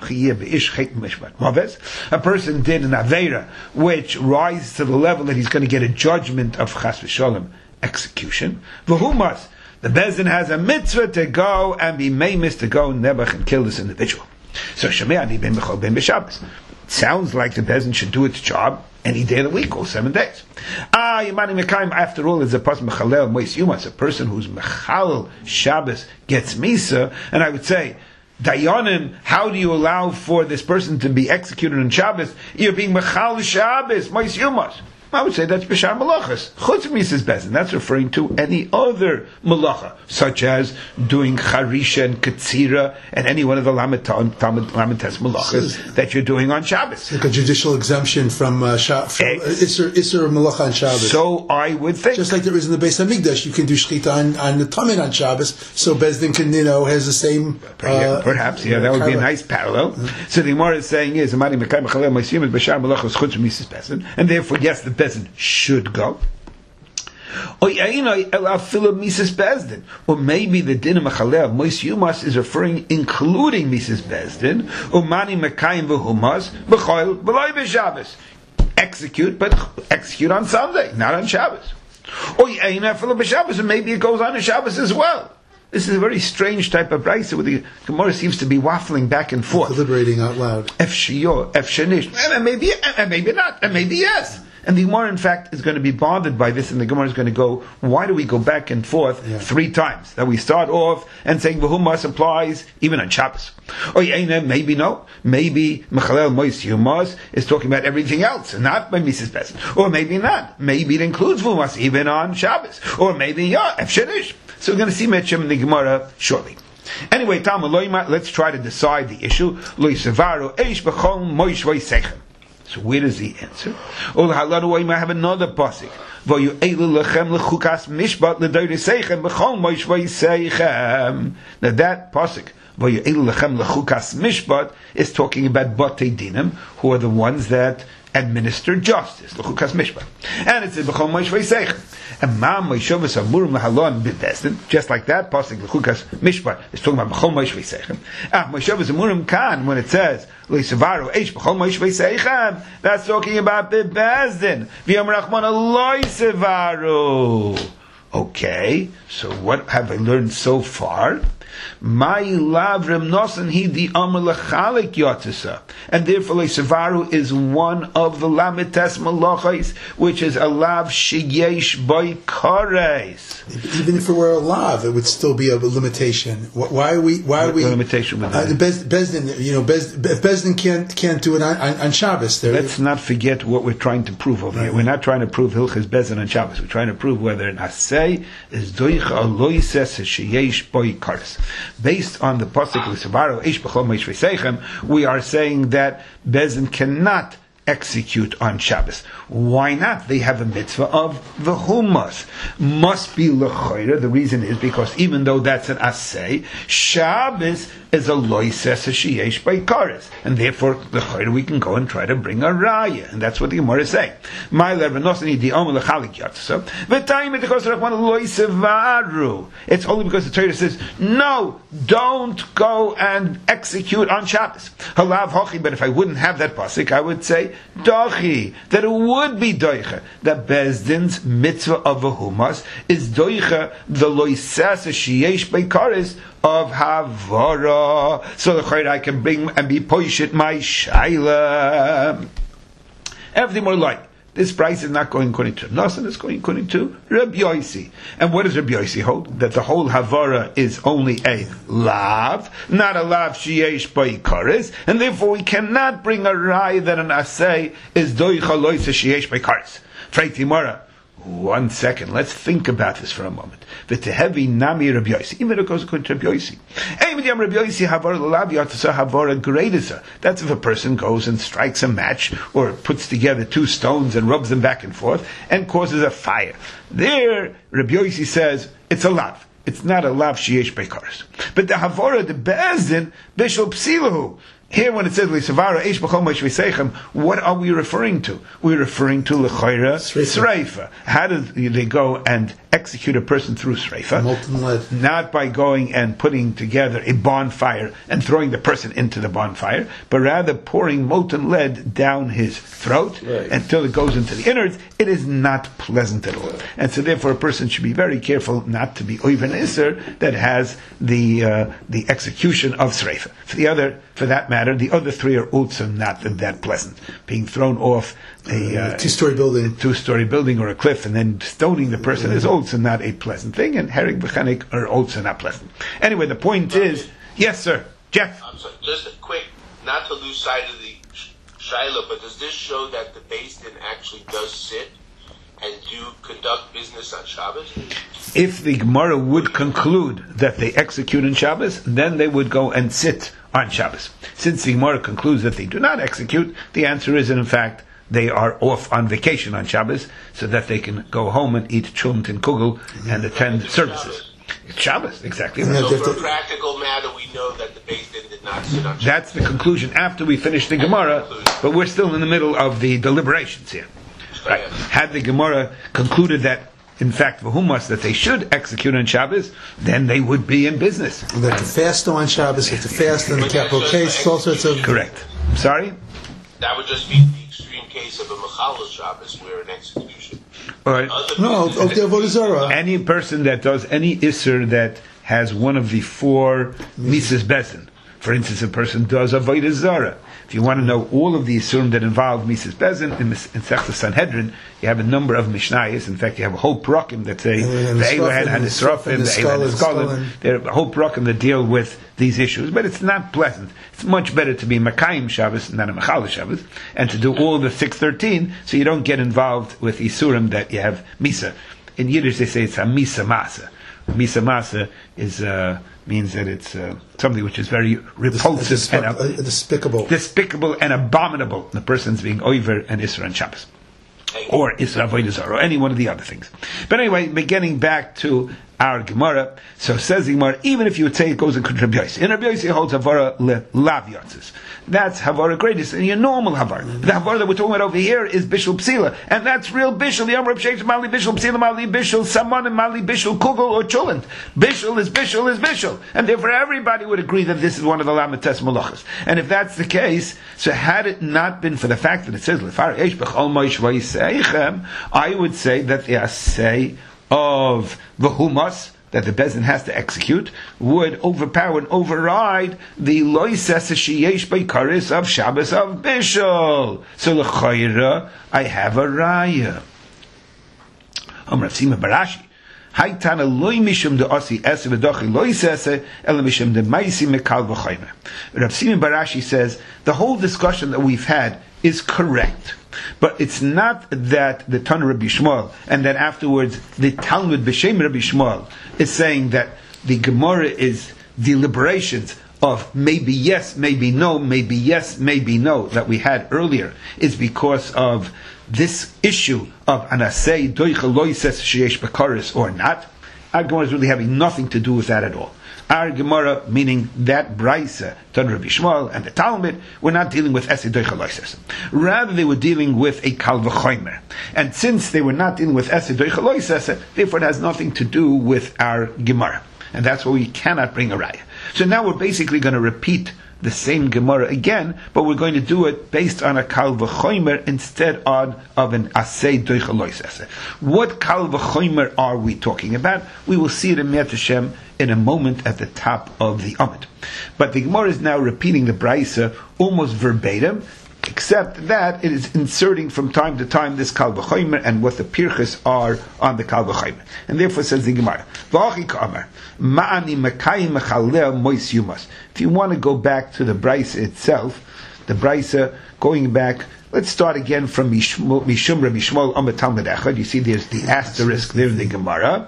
a person did an aveira which rises to the level that he's going to get a judgment of Chas v'Shalom execution. V'humas, the Bezdin has a mitzvah to go and be meimis to go nebuch and kill this individual. So Shemei ani ben b'chol ben b'Shabbos. Sounds like the peasant should do its job any day of the week, all seven days. Ah, Yimani Mekayim, after all, is a person Mechalel Mois Yumas, a person who's Mechal Shabbos gets Misa, and I would say, Dayanim, how do you allow for this person to be executed on Shabbos? You're being Mechal Shabbos, Mois Yumas. I would say that's B'shar Malachas. Chutz Misas Bezin. That's referring to any other Malacha, such as doing Charisha and Katsira and any one of the Lamentes Malachas that you're doing on Shabbos. Like a judicial exemption from, uh, Sha- from uh, Isser, Isser Malacha on Shabbos. So I would think. Just like there is in the Beis HaMikdash, you can do Shechita on, on the Tamid on Shabbos, so Bezdin can, you know, has the same... Uh, Perhaps, yeah, that would be a nice parallel. Mm-hmm. So the Gemara is saying is, and therefore, yes, the Bezdin should go. Or maybe the din of Mechalel Mois Yumas is referring, including Misas Bezdin, Umani Mekayim v'Humas b'Choil b'Loi b'Shabbos. Execute, but execute on Sunday, not on Shabbos. Or maybe it goes on on Shabbos as well. This is a very strange type of brayso where the Gemara seems to be waffling back and forth. Deliberating out loud. Ef shiyo, ef shenish, and maybe, and maybe not, and maybe yes. And the Gemara, in fact, is going to be bothered by this, and the Gemara is going to go, why do we go back and forth yeah. three times? That we start off and saying V'humas applies even on Shabbos. Or maybe no. Maybe Mechalel Mois Yumas is talking about everything else, and not by Misas Bezdin. Or maybe not. Maybe it includes V'humas even on Shabbos. Or maybe, yeah, Ef Shenish. So we're going to see Metchem in the Gemara shortly. Anyway, Talmud Loima, let's try to decide the issue. Lo Yisavaru Eish B'chol Moish V'Seichem. So where does he answer? Ol haladu Loima have another pasuk. V'yu eilu lechem lechukas mishpat l'doyre seichem b'chol Moish V'Seichem. Now that pasuk, V'yu eilu lechem lechukas mishpat, is talking about Batei Dinim, who are the ones that administer justice. L'chukas mishpat. And it says b'chol moish v'yiseichem. And ma moishovas amurim lahalon b'bezdin. Just like that, pasuk l'chukas mishpat is talking about b'chol moish v'yiseichem. Ah, moishovas amurim kan, when it says l'isavaru eish b'chol moish v'yiseichem, that's talking about b'bezdin. V'yom rachman aloy sevaru. Okay, so what have I learned so far? My lavrem nosan he the amr lechalik yotzisa, and therefore lesevaru is one of the lamites malachos, which is a lav sheyesh by kares. Even if it were a lav, it would still be a limitation. Why are we? Why are we? What limitation with uh, that? Bez, Bezdin, you know, Bez, if Bezdin can't can't do it on, on, on Shabbos. There, Let's not forget what we're trying to prove over right. here. We're not trying to prove Hilchas Bezdin on Shabbos. We're trying to prove whether an asay is doicha aloises sheyesh by kares. Based on the pasuk l'savaru eish b'chol moish v'seichem, we are saying that Bezdin cannot execute on Shabbos. Why not? They have a mitzvah of the humas. Must be l'chayra. The reason is because even though that's an asay, Shabbos is a loises sheyesh by kares, and therefore l'chayra we can go and try to bring a raya, and that's what the Gemara is saying. My levanosani di omer lechalik yatzasa v'tayim because rachman loisevaru. It's only because the Torah says no, don't go and execute on Shabbos. Halav hochi. But if I wouldn't have that pasuk, I would say dochi, that it would be doicha, that Bezdin's mitzvah of a humas is doicha the loises sheyesh by kares of Havara. So the chayr I can bring and be poishit my shaila. Everything more like this price is not going according to Nasan, it's going according to Rabbi Yosi. And what does Rabbi Yosi hold? That the whole Havara is only a lav, not a lav sheyesh by kares, and therefore we cannot bring a rai that an asay is doicha loisa sheyesh by kares. Freiti Mara. One second, let's think about this for a moment. The tehevi nami Rabbi Yosi, even if it goes according to Rabbi Yosi. Rabbi Yosi havara l'lav yatzasa havara greidasa. That's if a person goes and strikes a match or puts together two stones and rubs them back and forth and causes a fire. There, Rabbi Yosi says it's a lav. It's not a lav sheyesh beikaris. But the havara, the bezdin, bishul psilahu. Here, when it says "L'savara eish b'chol moish v'seichem," what are we referring to? We're referring to l'chayra sreifa. How do they go and execute a person through sreifa? Molten lead. Not by going and putting together a bonfire and throwing the person into the bonfire, but rather pouring molten lead down his throat right. until it goes into the innards. It is not pleasant at all, and so therefore a person should be very careful not to be oiven iser that has the uh, the execution of sreifa. For the other, for that matter. The other three are also not that pleasant. Being thrown off a uh, two-story building, two-story building or a cliff, and then stoning the person mm-hmm. is also not a pleasant thing. And hereg v'chanik are also not pleasant. Anyway, the point okay. is, yes, sir, Jeff. I'm sorry, just a quick, not to lose sight of the shaila, but does this show that the Beis Din actually does sit and do conduct business on Shabbos? If the Gemara would conclude that they execute on Shabbos, then they would go and sit on Shabbos. Since the Gemara concludes that they do not execute, the answer is that in fact they are off on vacation on Shabbos, so that they can go home and eat chumt and kugel and attend it's services. Shabbos. It's Shabbos, exactly. So for a practical matter, we know that the Beis Din did not sit on Shabbos. That's the conclusion after we finish the Gemara, but we're still in the middle of the deliberations here. Right. Had the Gemara concluded that in fact, v'humas, that they should execute on Shabbos, then they would be in business. They have to fast on Shabbos, they have to fast in the capital case, all sorts of... Correct. Sorry? That would just be the extreme case of a Mechalel Shabbos, where an execution... All right. No, of the Avodah Zarah. Any person that does any Isser that has one of the four Mises Bezdin, for instance, a person does Avodah Zarah. If you want to know all of the Isurim that involve Mises Bezdin, in, in Sechta Sanhedrin, you have a number of Mishnayos. In fact, you have a whole prakim that say the Eilohen and the Srofim, the Eilohen and the Skolim. There are a whole prakim that deal with these issues, but it's not pleasant. It's much better to be Makayim Shabbos than a Mechalel Shabbos, and to do all the six thirteen, so you don't get involved with Isurim that you have Misa. In Yiddish, they say it's a Misa Masa. Misa Masa is uh, means that it's uh, something which is very repulsive Desp- and uh, despicable, despicable and abominable. The person's being over and Isra and Shabbos. Hey, or Isra Avodah Zarah, or any one of the other things. But anyway, getting back to our Gemara, so says the Gemara, even if you would say it goes in Rabbi Yossi, in Rabbi Yossi holds Havara le Lav Yotzes. That's Havara greatest, and your normal Havara. The Havara that we're talking about over here is Bishul Psila, and that's real Bishul. The Amr of Sheikh Mali Bishul Psila, Mali Bishul Saman, and Mali Bishul Kugel or Chulent. Bishul is Bishul is Bishul, and therefore everybody would agree that this is one of the Lamates Malachas. And if that's the case, so had it not been for the fact that it says Lefar Eish B'chol Moish Vayseichem, I would say that the assay of the humas that the bezin has to execute would overpower and override the loises sheyesh beikaris of Shabbos of Bishul. So l'chayra, I have a raya. Amar Sima Barashi. Haitana loy mishum de osi ese v'dochi lois ese ele mishum de maisi mekal v'chayme. Rav Sima Barashi says the whole discussion that we've had is correct. But it's not that the Tana Rabbi Shmuel and then afterwards the Talmud B'Shem Rabbi Shmuel is saying that the Gemara is deliberations of maybe yes, maybe no, maybe yes, maybe no that we had earlier is because of this issue of Anasei Doicha Loises Sheyesh Bekaris or not. Our Gemara is really having nothing to do with that at all. Our Gemara, meaning that Braisa, Tana Rabbi Shmuel, and the Talmud, were not dealing with Esi Doicha Loises. Rather, they were dealing with a Kal V'chomer. And since they were not dealing with Esi Doicha Loises, therefore it has nothing to do with our Gemara. And that's why we cannot bring a raya. So now we're basically going to repeat the same Gemara again, but we're going to do it based on a Kal V'chomer instead on, of an Asay Doicha Loises. What Kal V'chomer are we talking about? We will see it in Me'at Hashem in a moment at the top of the Amud. But the Gemara is now repeating the Braisa almost verbatim, except that it is inserting from time to time this Kal V'chomer and what the Pirchas are on the Kal V'chomer. And therefore says the Gemara, V'achi ka'amar, ma'ani mekayim mechaleh mois yumas. If you want to go back to the Braisa itself, the Braisa, going back, let's start again from Mishum Rabbi Shmuel Amar Talmud Echad. You see there's the asterisk there in the Gemara.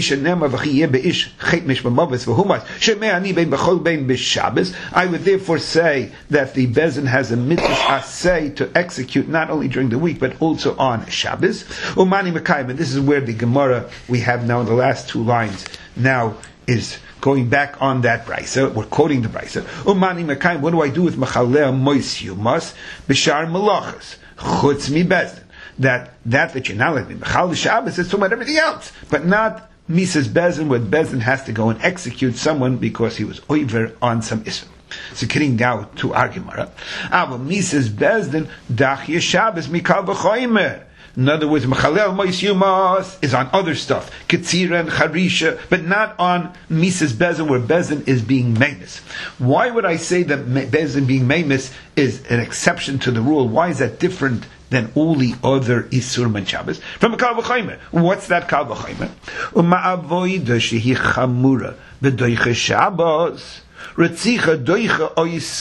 I would therefore say that the Bezin has a mitzvah asay to execute not only during the week but also on Shabbos. Umani Mekayim, and this is where the Gemara we have now in the last two lines now is going back on that Braisa. We're quoting the Braisa. Umani Mekayim, what do I do with Machaleh Mois Yumas B'shar Malachas Chutz Mi Bezdin? That that that you're not like me Mechal Shabbos is talking about everything else, but not Mises Bezdin, where Bezdin has to go and execute someone because he was over on some issue. So getting now to our Gemara, Ava Mises Bezdin Dachya Shabbos Mikal V'choimer. In other words, Machalel Mois Yumas is on other stuff, Ketzira and Charisha, but not on Mises Bezin, where Bezin is being Mamis. Why would I say that Bezin being Mamis is an exception to the rule? Why is that different than all the other Isur and Shabbos? From a Kal V'chomer. What's that Kal V'chomer? Uma'avoida shehi chamura v'doicha Shabbos retzicha doicha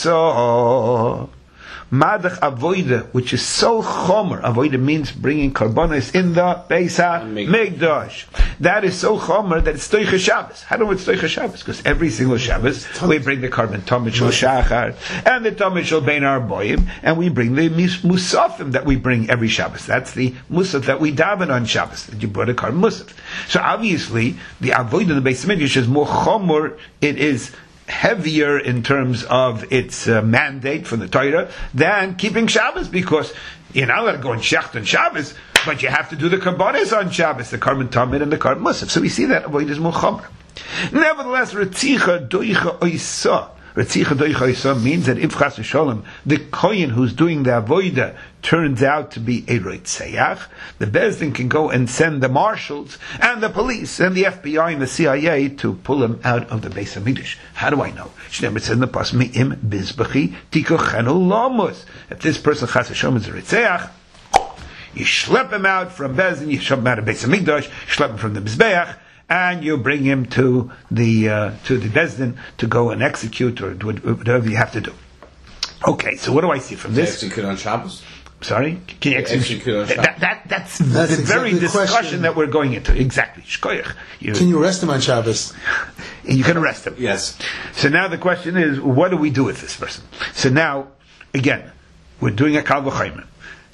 oisa. Madach avoida, which is so chomer. Avoida means bringing karbonos in the Beis HaMikdash. That is so chomer that it's Toicha Shabbos. How do we it's Toicha Shabbos? Because every single Shabbos we bring the carbon Tomid Shel Shachar and the Tomid Shel Bein Arboim, and we bring the Musafim that we bring every Shabbos. That's the Musaf that we daven on Shabbos. That you brought a carbon Musaf. So obviously the avoida in the Beis HaMikdash is more chomer. It is heavier in terms of its uh, mandate from the Torah than keeping Shabbos, because you're not allowed to go and shecht on Shabbos, but you have to do the karbonos on Shabbos, the karban tamid and the karban musaf. So we see that avoid is more chomer. Nevertheless, retzicha doicha oisa. Retzicha doicha oisa means that if chas v'sholem, the kohen who's doing the avoida turns out to be a roitzeach, the Bezdin can go and send the marshals and the police and the F B I and the C I A to pull him out of the Beis HaMikdash. How do I know? Shneimar says in the pas me'im bizbachi tikochenu lamus. If this person chas v'sholem is a roitzeach, you schlep him out from Bezdin, you schlep him out of Beis HaMikdash, schlep him from the Mizbeach, and you bring him to the uh, to the Bezdin to go and execute or do whatever you have to do. Okay, so what do I see from this? Execute on Shabbos? Sorry? Can you execute? execute on Shabbos? That, that, that's, That's the exactly very the discussion question. that we're going into. Exactly. Shkoyach. You, Can you arrest him on Shabbos? you can arrest him. Yes. So now the question is, what do we do with this person? So now, again, we're doing a Kal V'chomer.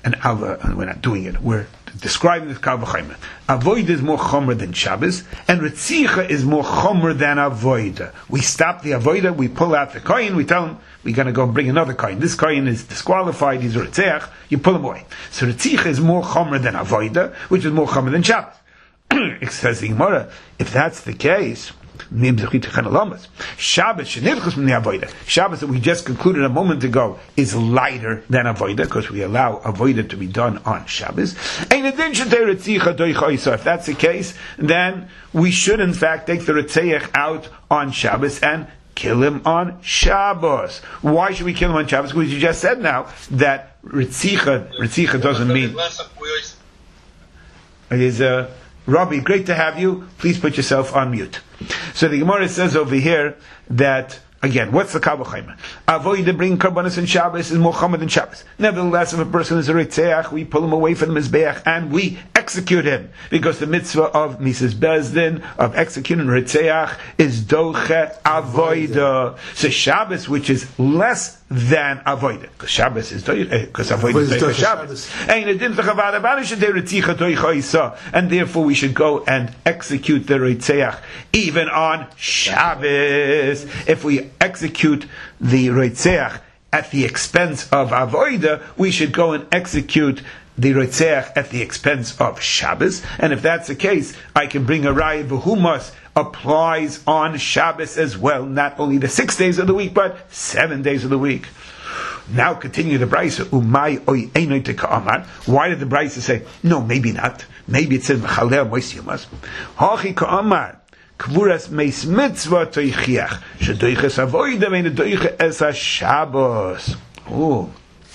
and ava, and we're not doing it. We're describing this kal v'chaymer. Avoida is more chomer than Shabbos, and Ritzicha is more chomer than avoida. We stop the avoida, we pull out the kohen, we tell him, we're going to go and bring another kohen. This kohen is disqualified, he's a Ritzeach, you pull him away. So Ritzicha is more chomer than avoida, which is more chomer than Shabbos. It says the Gemara, if that's the case, Shabbos, Shabbos that we just concluded a moment ago is lighter than avoida because we allow avoida to be done on Shabbos. If that's the case, then we should in fact take the Ritzeach out on Shabbos and kill him on Shabbos. Why should we kill him on Shabbos? Because you just said now that Ritzicha, Ritzicha doesn't mean. It is a uh, Rabbi, great to have you. Please put yourself on mute. So the Gemara says over here that, again, what's the kal v'chaymer? Avoid bring karbanos and Shabbos is more chomer than Shabbos. Nevertheless, if a person is a Ritzeach, we pull him away from the Mizbeach and we execute him. Because the mitzvah of Missus Bezdin, of executing Ritzeach, is doche avoida. So Shabbos, which is less than avoida. Because Shabbos is doche, because avoida is doche Shabbos. And therefore we should go and execute the Ritzeach even on Shabbos. If we execute the Ritzeach at the expense of avoida, we should go and execute the Ritzeach at the expense of Shabbos. And if that's the case, I can bring a raya v'humas applies on Shabbos as well, not only the six days of the week, but seven days of the week. Now continue the Brisa. Umay oy einoi teka'amar. Why did the Brisa say, no, maybe not. Maybe it says, v'chaleh mois yumas. Hachi ka'amar. Kvuras meis mitzvah toichiach. Shedoiches avoida vein doiche es ha-Shabbos. Oh.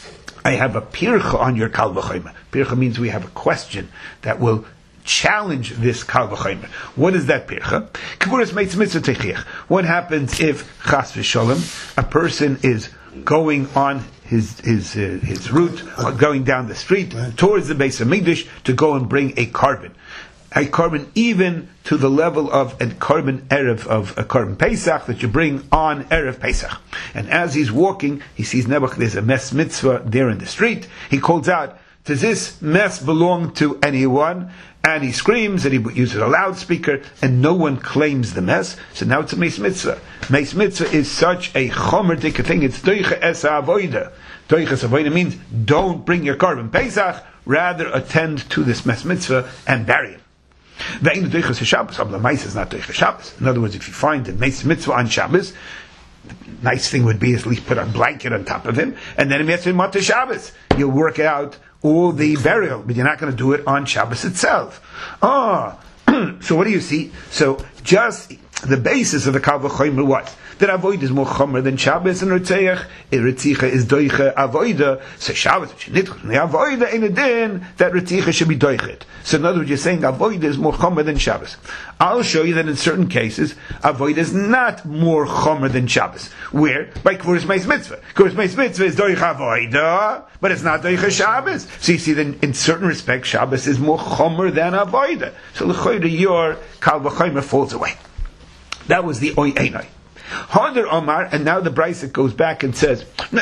I have a pircha on your kal v'chaymer. Pircha means we have a question that will challenge this kal v'chaymer. What is that pircha? Kvuras meis mitzvah toichiach. What happens if chas v'sholem, a person is going on his his uh, his route, or going down the street towards the Beis Hamikdash to go and bring a carbon, a carbon even to the level of a carbon erev of a carbon Pesach that you bring on erev Pesach. And as he's walking, he sees Nebuch. There's a mes mitzvah there in the street. He calls out, "Does this mess belong to anyone?" And he screams, and he uses a loudspeaker, and no one claims the mess. So now it's a meis mitzvah. Meis mitzvah is such a chomerdik thing. It's doiche es avoida. Doiche es avoida means don't bring your carbon Pesach, rather attend to this mes mitzvah and bury him. Ve'in doiche es Shabbos. Abla mais is not doiche Shabbos. In other words, if you find a meis mitzvah on Shabbos, the nice thing would be at least put a blanket on top of him, and then him Mata Shabbos. You'll work out all the burial, but you're not going to do it on Shabbos itself. Ah, so what do you see? So just the basis of the kal v'chaymer what? That avoid is more chomer than Shabbos, and Ritzeach, Ritzicha is doiche avoida. So Shabbos, the avoida in a din that Ritzicha should be doichet. So in other words, you're saying avoida is more chomer than Shabbos. I'll show you that in certain cases, avoida is not more chomer than Shabbos. Where? By Kvuras meis mitzvah. Kvuras meis mitzvah is doich avoida, but it's not doich Shabbos. So you see that in certain respects, Shabbos is more chomer than avoida. So l'choyre your kal v'chaymer falls away. That was the oy einai. Harder Omar, and now the Brisa goes back and says,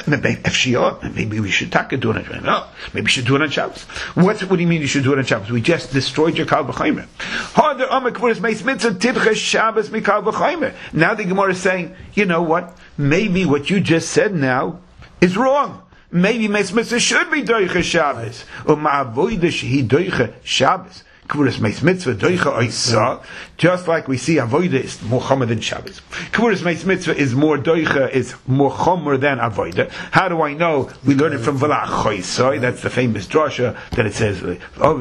maybe we should take it do it. No, maybe we should do it on Shabbos. What, what do you mean you should do it on Shabbos? We just destroyed your kal v'chaymer. Harder Omar kvuras meis mitzvah tidche Shabbos mi kal v'chaymer. Now the Gemara is saying, you know what? Maybe what you just said now is wrong. Maybe meis mitzvah should be doiche Shabbos. U'ma'avoida shehi doiche Shabbos. Kvuras meis mitzvah doicha oisa, just like we see avoida is more chomer than Shabbos. Kvuras meis mitzvah is more doicha, is more chomer than avoida. How do I know? We learn it from V'lach choisoi. That's the famous drasha that it says, and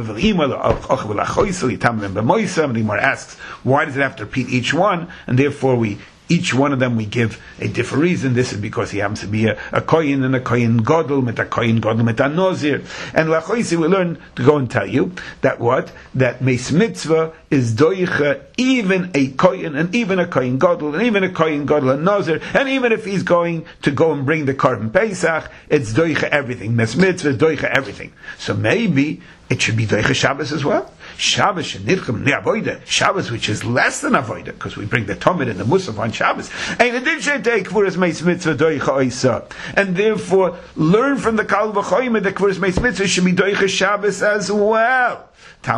the Gemara asks, why does it have to repeat each one? And therefore we each one of them we give a different reason. This is because he happens to be a, a kohen and a kohen gadol, met a kohen gadol, met a nozir. And lachoisi we learn to go and tell you that what? That meis mitzvah is doicha even a kohen and even a kohen gadol and even a kohen gadol and nozir, and even if he's going to go and bring the carbon Pesach, it's doicha everything. Meis mitzvah is doicha everything. So maybe it should be doicha Shabbos as well. Shabbos shenirchem ne'avoida, Shabbos which is less than avoida, because we bring the Talmud and the Musaf on Shabbos. And therefore, learn from the Kal V'chomer that Kvuras Meis Mitzvah should be doicha Shabbos as well. To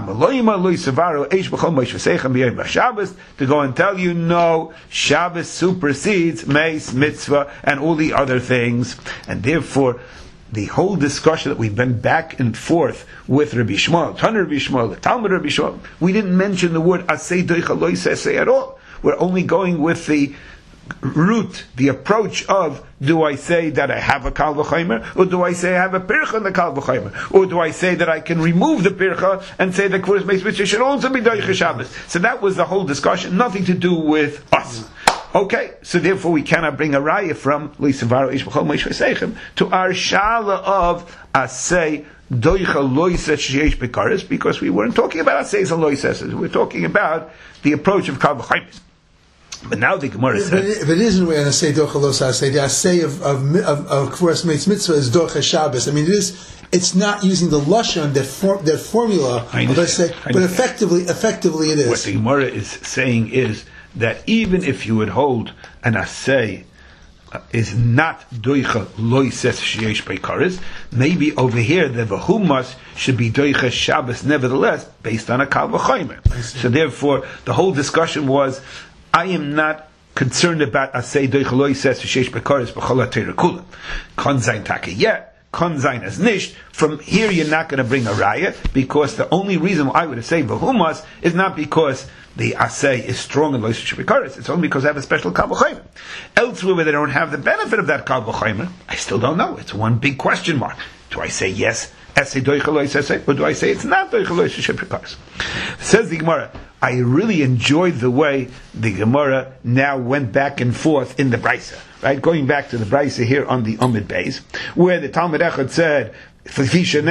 go and tell you, no, Shabbos supersedes Meis Mitzvah and all the other things, and therefore the whole discussion that we've been back and forth with Rabbi Shmuel, Tanur Rabbi Shmuel, the Talmud Rabbi Shmuel, we didn't mention the word Asay Doicha Lo Yisaseh at all. We're only going with the route, the approach of, do I say that I have a Kal V'chomer, or do I say I have a Pircha in the Kal V'chomer, or do I say that I can remove the Pircha and say that Kvuras Meis Mitzvah should also be Doicha Shabbos? So that was the whole discussion, nothing to do with us. Okay, so therefore we cannot bring a raya from L'Savaro Ish B'chol Moshe Seichem to our shala of Asay Doicha Loises Sheish Bekaris, because we weren't talking about Asay's and Loises. We're talking about the approach of Kal V'chomer. But now the Gemara says, but it, but it isn't way to say docha lo say the asay of of of, of Kvuras Meis Mitzvah is docha Shabbos. I mean, it is. It's not using the lashon that form that formula. I of say, I but effectively, effectively, it is. What the Gemara is saying is that even if you would hold an asay uh, is not doicha loises sheyesh beikaris, maybe over here the vahumas should be doicha Shabbos nevertheless, based on a Kal V'chomer. So therefore, the whole discussion was, I am not concerned about Asay Doicha Lo Yisaseh Sheish Bekaris B'chol HaTorah Kula. Kon Zayin Taka Yet, Kon Zayin as Nisht. From here you're not going to bring a raya, because the only reason why I would say V'humas is not because the Asay is strong in Lo Yisaseh Bekaris. It's only because I have a special Kal V'chomer. Elsewhere where they don't have the benefit of that Kal V'chomer, I still don't know. It's one big question mark. Do I say yes, Asay Doicha Lo Yisaseh, or do I say it's not Doicha Lo Yisaseh Bekaris? Says the Gemara, I really enjoyed the way the Gemara now went back and forth in the Brisa, right? Going back to the Brisa here on the Amud Beis, where the Talmud Echad said, then even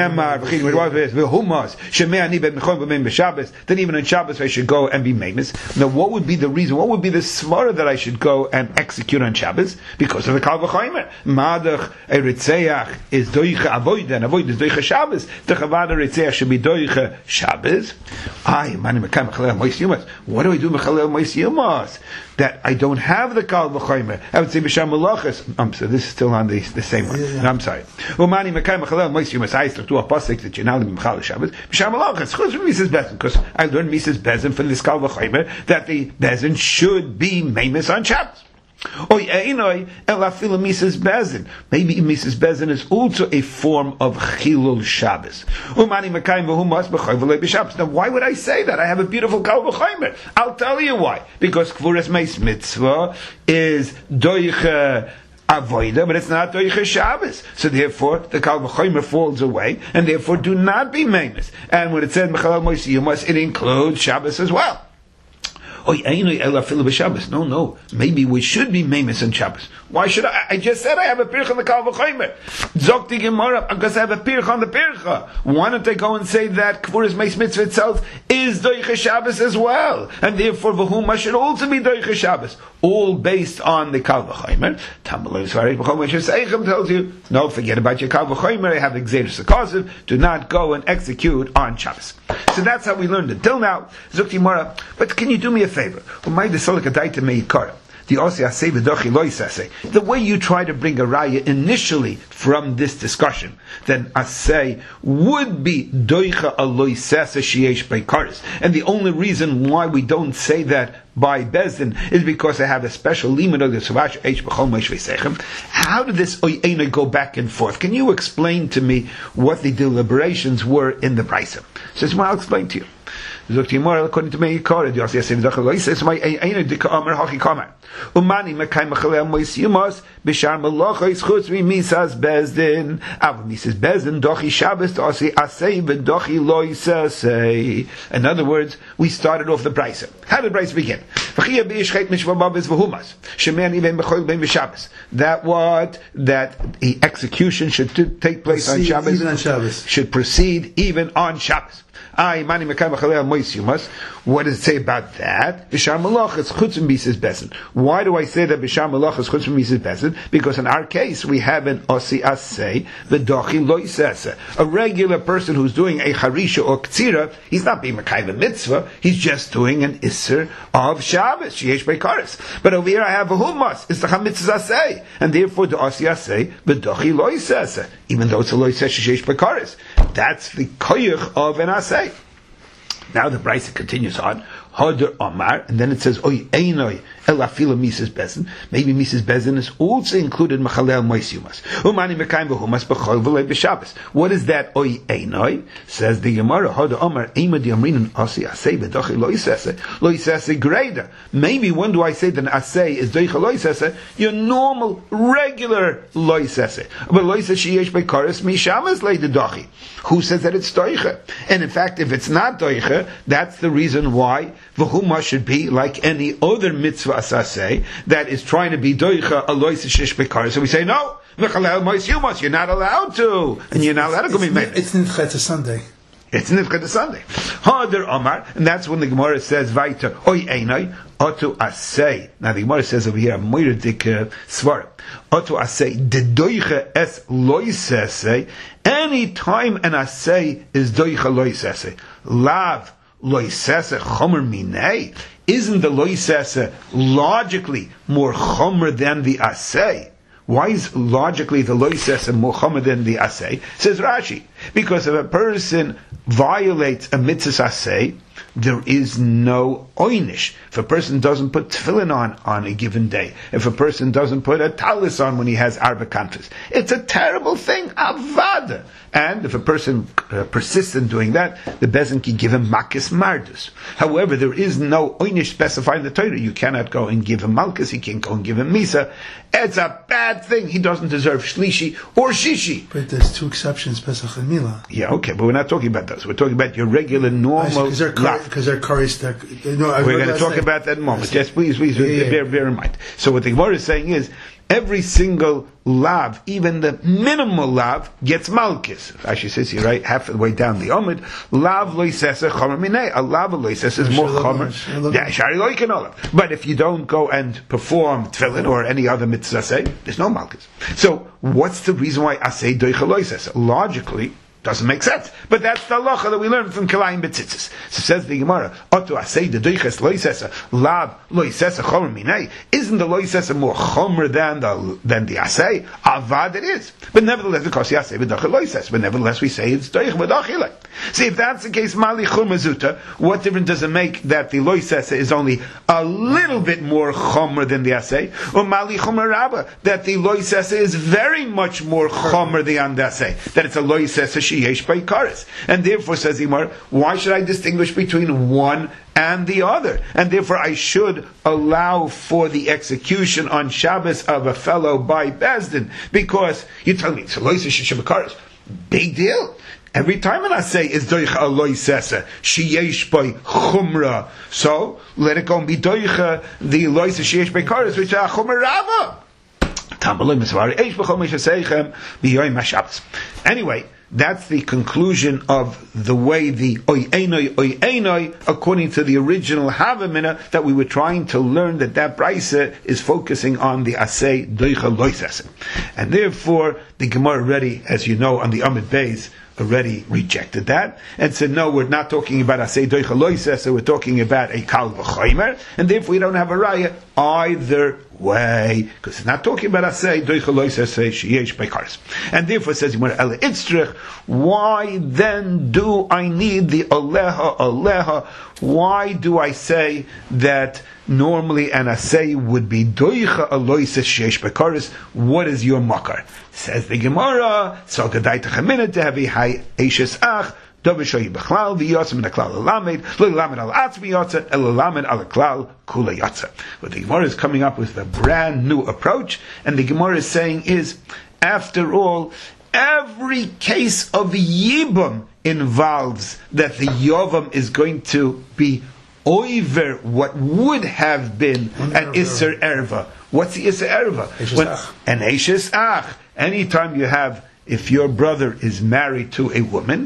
on Shabbos I should go and be Memes. Now what would be the reason, what would be the svara that I should go and execute on Shabbos? Because of the Kal V'chomer. Madach Eritzeach is doicha avoid, and avoid is doicha Shabbos. The Chavada Eritzeach should be doicha Shabbos. Ay, mani mekam mechalel mois yumas. What do I do mechalel mois yumas? That I don't have the Kal V'chomer. I would say b'sham malachas. I'm sorry, this is still on the, the same one. Yeah, yeah. No, I'm sorry. Umani mekam mechalel mois yumas. I start to a pasuk that you're now in Mechal Shabbos. B'sham malachas. Chutz from Mises Bezin, because I learned Mises Bezin from this Kal V'chomer that the Bezin should be Memes on Shabbos. Maybe Missus Bezin is also a form of Chilul Shabbos. Now, why would I say that? I have a beautiful Kal V'chomer. I'll tell you why. Because Kvuras Meis Mitzvah is Doicha Avoida, but it's not Doicha Shabbos. So therefore, the Kal V'chomer falls away, and therefore do not be Memes. And when it said Mechalel Mois Yumas, it includes Shabbos as well. No, no. Maybe we should be Memes on Shabbos. Why should I? I just said I have a pircha on the Kal V'chomer. Zok the Gemara, because I have a pircha on the pircha. Why don't they go and say that Kvuras Meis Mitzvah itself is Doicha Shabbos as well? And therefore, V'huma should also be Doicha Shabbos. All based on the Kal V'chomer. Tamalei Svarei B'chol Moshe Seichem tells you, no, forget about your Kal V'chomer. I have the Gzeirus HaKosev. Do not go and execute on Shabbos. So that's how we learned until now. Zok the Gemara, but can you do me a favor? The way you try to bring a raya initially from this discussion, then asay would be doicha aloy sasa sheyesh beikaris, and the only reason why we don't say that by Bezdin is because I have a special limit of the Savash H B'chol Moshe Seichem. How did this oyena go back and forth? Can you explain to me what the deliberations were in the Brisa? Says, well, I'll explain to you. According to me, Umani mekayim mechalel mois yumas b'shar malachos chutz misas bezdin. Av misas bezdin dochi Shabbos dosi asay v'dochi lo yisasay. In other words, we started off the Brisa. How did the Brisa begin? That what that the execution should t- take place proceed on Shabbos, even on Shabbos. Should proceed even on Shabbos. I mani mekayim mechalel mois Moisyumas. What does it say about that? Bishar Malachas Chutz Mises Besin. Why do I say that Bishar Malachas Chutz Mises Besin? Because in our case we have an Osi Asay V'Dochi Loisese. A regular person who's doing a Harisha or Ktsira, he's not being Makayva Mitzvah, he's just doing an Isser of Shabbos, Sheyesh Beikaris. But over here I have a Humas, it's the Chamitzvah Asay, and therefore the Osi Asay V'Dochi Loisese. Even though it's a Loisese Sheyesh Beikaris. That's the Koyach of an Asay. Now the Brisa continues on, Hodar Omar, and then it says, Oy Einoi Elafila Mises Bezin. Maybe Mises Bezin is also included Machalel Moisyumas. Umani Mekayim V'Humas B'Chol V'Lei B'Shabbos. What is that Oy Einoi? Says the Gemara, Hodar Omar, Eima Diamrinan Asi Asay B'Dochi Loisese. Loisese Greda. Maybe when do I say that Asay is Doicha Loisese? Your normal, regular Loisese. But Loisese Sheyesh Beikaris Mishamas Lei Dochi. Who says that it's Doicha? And in fact, if it's not Doicha, that's the reason why V'Huma should be like any other mitzvah asaseh that is trying to be doicha alois shish bekar. So we say no, v'chalel mois yumas. You're not allowed to, and you're not allowed to go be made. It's Nidchet to Sunday. It's Nidchet to Sunday. Hader Omar, and that's when the Gemara says Vaita Oy Einai Otu Asay. Now the Gemara says over here Moiradik Svar Otu Asay the doicha es loisese. Any time an asay is doicha loisese, lav loisese chomer minei. Isn't the loisese logically more chomer than the asay? Why is logically the loisese more chomer than the asay? Says Rashi, because if a person violates a mitzvah asay, there is no oynish. If a person doesn't put tefillin on on a given day, if a person doesn't put a talis on when he has arba kanfas, it's a terrible thing, avad. And if a person uh, persists in doing that, the bezin can give him makis mardus. However, there is no oynish specified in the Torah. You cannot go and give him malchus, he can't go and give him misa. It's a bad thing. He doesn't deserve shlishi or shishi. But there's two exceptions, Pesach and Mila. Yeah, okay, but we're not talking about those. We're talking about your regular, normal lav. Because they're karis. No, we're going to talk about that in a moment. Yes, please, please, yeah, yeah. Bear, bear in mind. So what the Gemara is saying is, every single lav, even the minimal lav, gets malchus. Actually says here, right, half the way down the omid, lav loisese chomer minei. A lav loisese is more chomer. Yeah, shari loiken olav. But if you don't go and perform tefillin or any other mitzvah say, there's no malchus. So what's the reason why I say doicha loisese? Logically, doesn't make sense. But that's the halacha that we learned from Kilayim B'tzitzis. So says the Gemara, Otu asay the doiches loisesa, lav loisesa chomer minei. Isn't the loisesa more chomer than the than the asay? Avad it is. But nevertheless, because the asay v'dochel loises. But nevertheless, we say it's doich v'dochile. See, if that's the case, mali chomer zuta, what difference does it make that the loisesa is only a little bit more chomer than the asay? Or mali chomer rabba, that the loisesa is very much more chomer than the asay? That it's a loisesa and therefore, says Imar, why should I distinguish between one and the other? And therefore I should allow for the execution on Shabbos of a fellow by Bezdin, because you tell me it's a loisa shishibakaris. Big deal. Every time I say is doicha loisesa sheyesh by chumra, so let it go and be doicha the loisa sheyesh by karis, which are chumra rava. Anyway, that's the conclusion of the way the oy einoi oy einoi, according to the original Havamina that we were trying to learn, that that Brisa is focusing on the asay doicha loisese, and therefore the Gemara already, as you know, on the Amid Beis already rejected that and said, no, we're not talking about asay doicha loisese, we're talking about a kal v'chomer, and therefore we don't have a raya either way, because it's not talking about asay doicha loisese sheyesh beikaris. And therefore says Ela Itzrich, why then do I need the aleha aleha? Why do I say that normally an asay would be doicha aloises sheyesh beikaris? What is your makar? Says the Gemara, so gadaita chaminat tehavi hay eishes ach dovishoyi bechlal v'yotzim neklal alamed lo lamed al atz v'yotza el lamed al klal kula yotza. But the Gemara is coming up with a brand new approach, and the Gemara is saying is, after all, every case of yibum involves that the yovam is going to be over what would have been an Isser Erva. What's the Isser Erva? An Eishes Ach. Anytime you have, if your brother is married to a woman,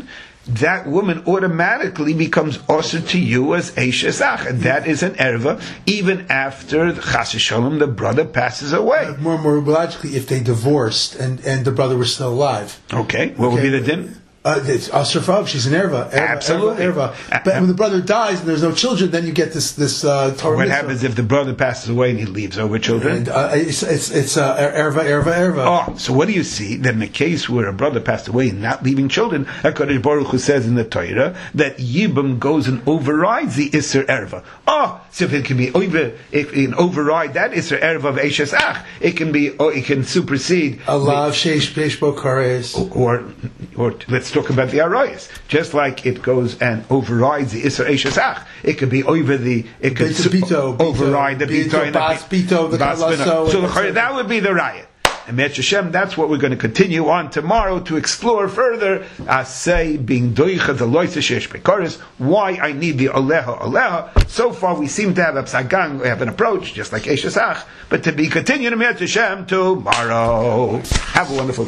that woman automatically becomes also to you as Eishes Ach, and that is an erva even after Chas Shalom, the brother passes away. More more logically, if they divorced and, and the brother was still alive. Okay, what would be the din? Uh, it's Asr Fav, she's an erva. erva Absolutely. Erva, erva. But when the brother dies and there's no children, then you get this this uh, Torah What mitzvah. happens if the brother passes away and he leaves over children? And, uh, it's it's, it's uh, erva, erva, erva. Oh, so what do you see? That in a case where a brother passed away and not leaving children, HaKadosh Baruch Hu says in the Torah that Yibam goes and overrides the Isser Erva. Oh, so if it can be over, it can override that Isser Erva of Eishes Ach, it can be, oh, it can supersede. Allah sheish sheish bo kares. Or, or let's talk about the Arayas. Just like it goes and overrides the Isser Eishes Ach, it could be over the, it could Bito, su- bito, override the bito, Bito and the bas, bito, the Bas kalaso, Bino. So and the, that would be the Raya. And Me'et Hashem, that's what we're going to continue on tomorrow to explore further. Asay being doicha the loisa shesh bekoris. Why I need the aleha aleha. So far we seem to have a psagang, we have an approach just like Eishes Ach, but to be continued in Me'et Hashem tomorrow. Have a wonderful day.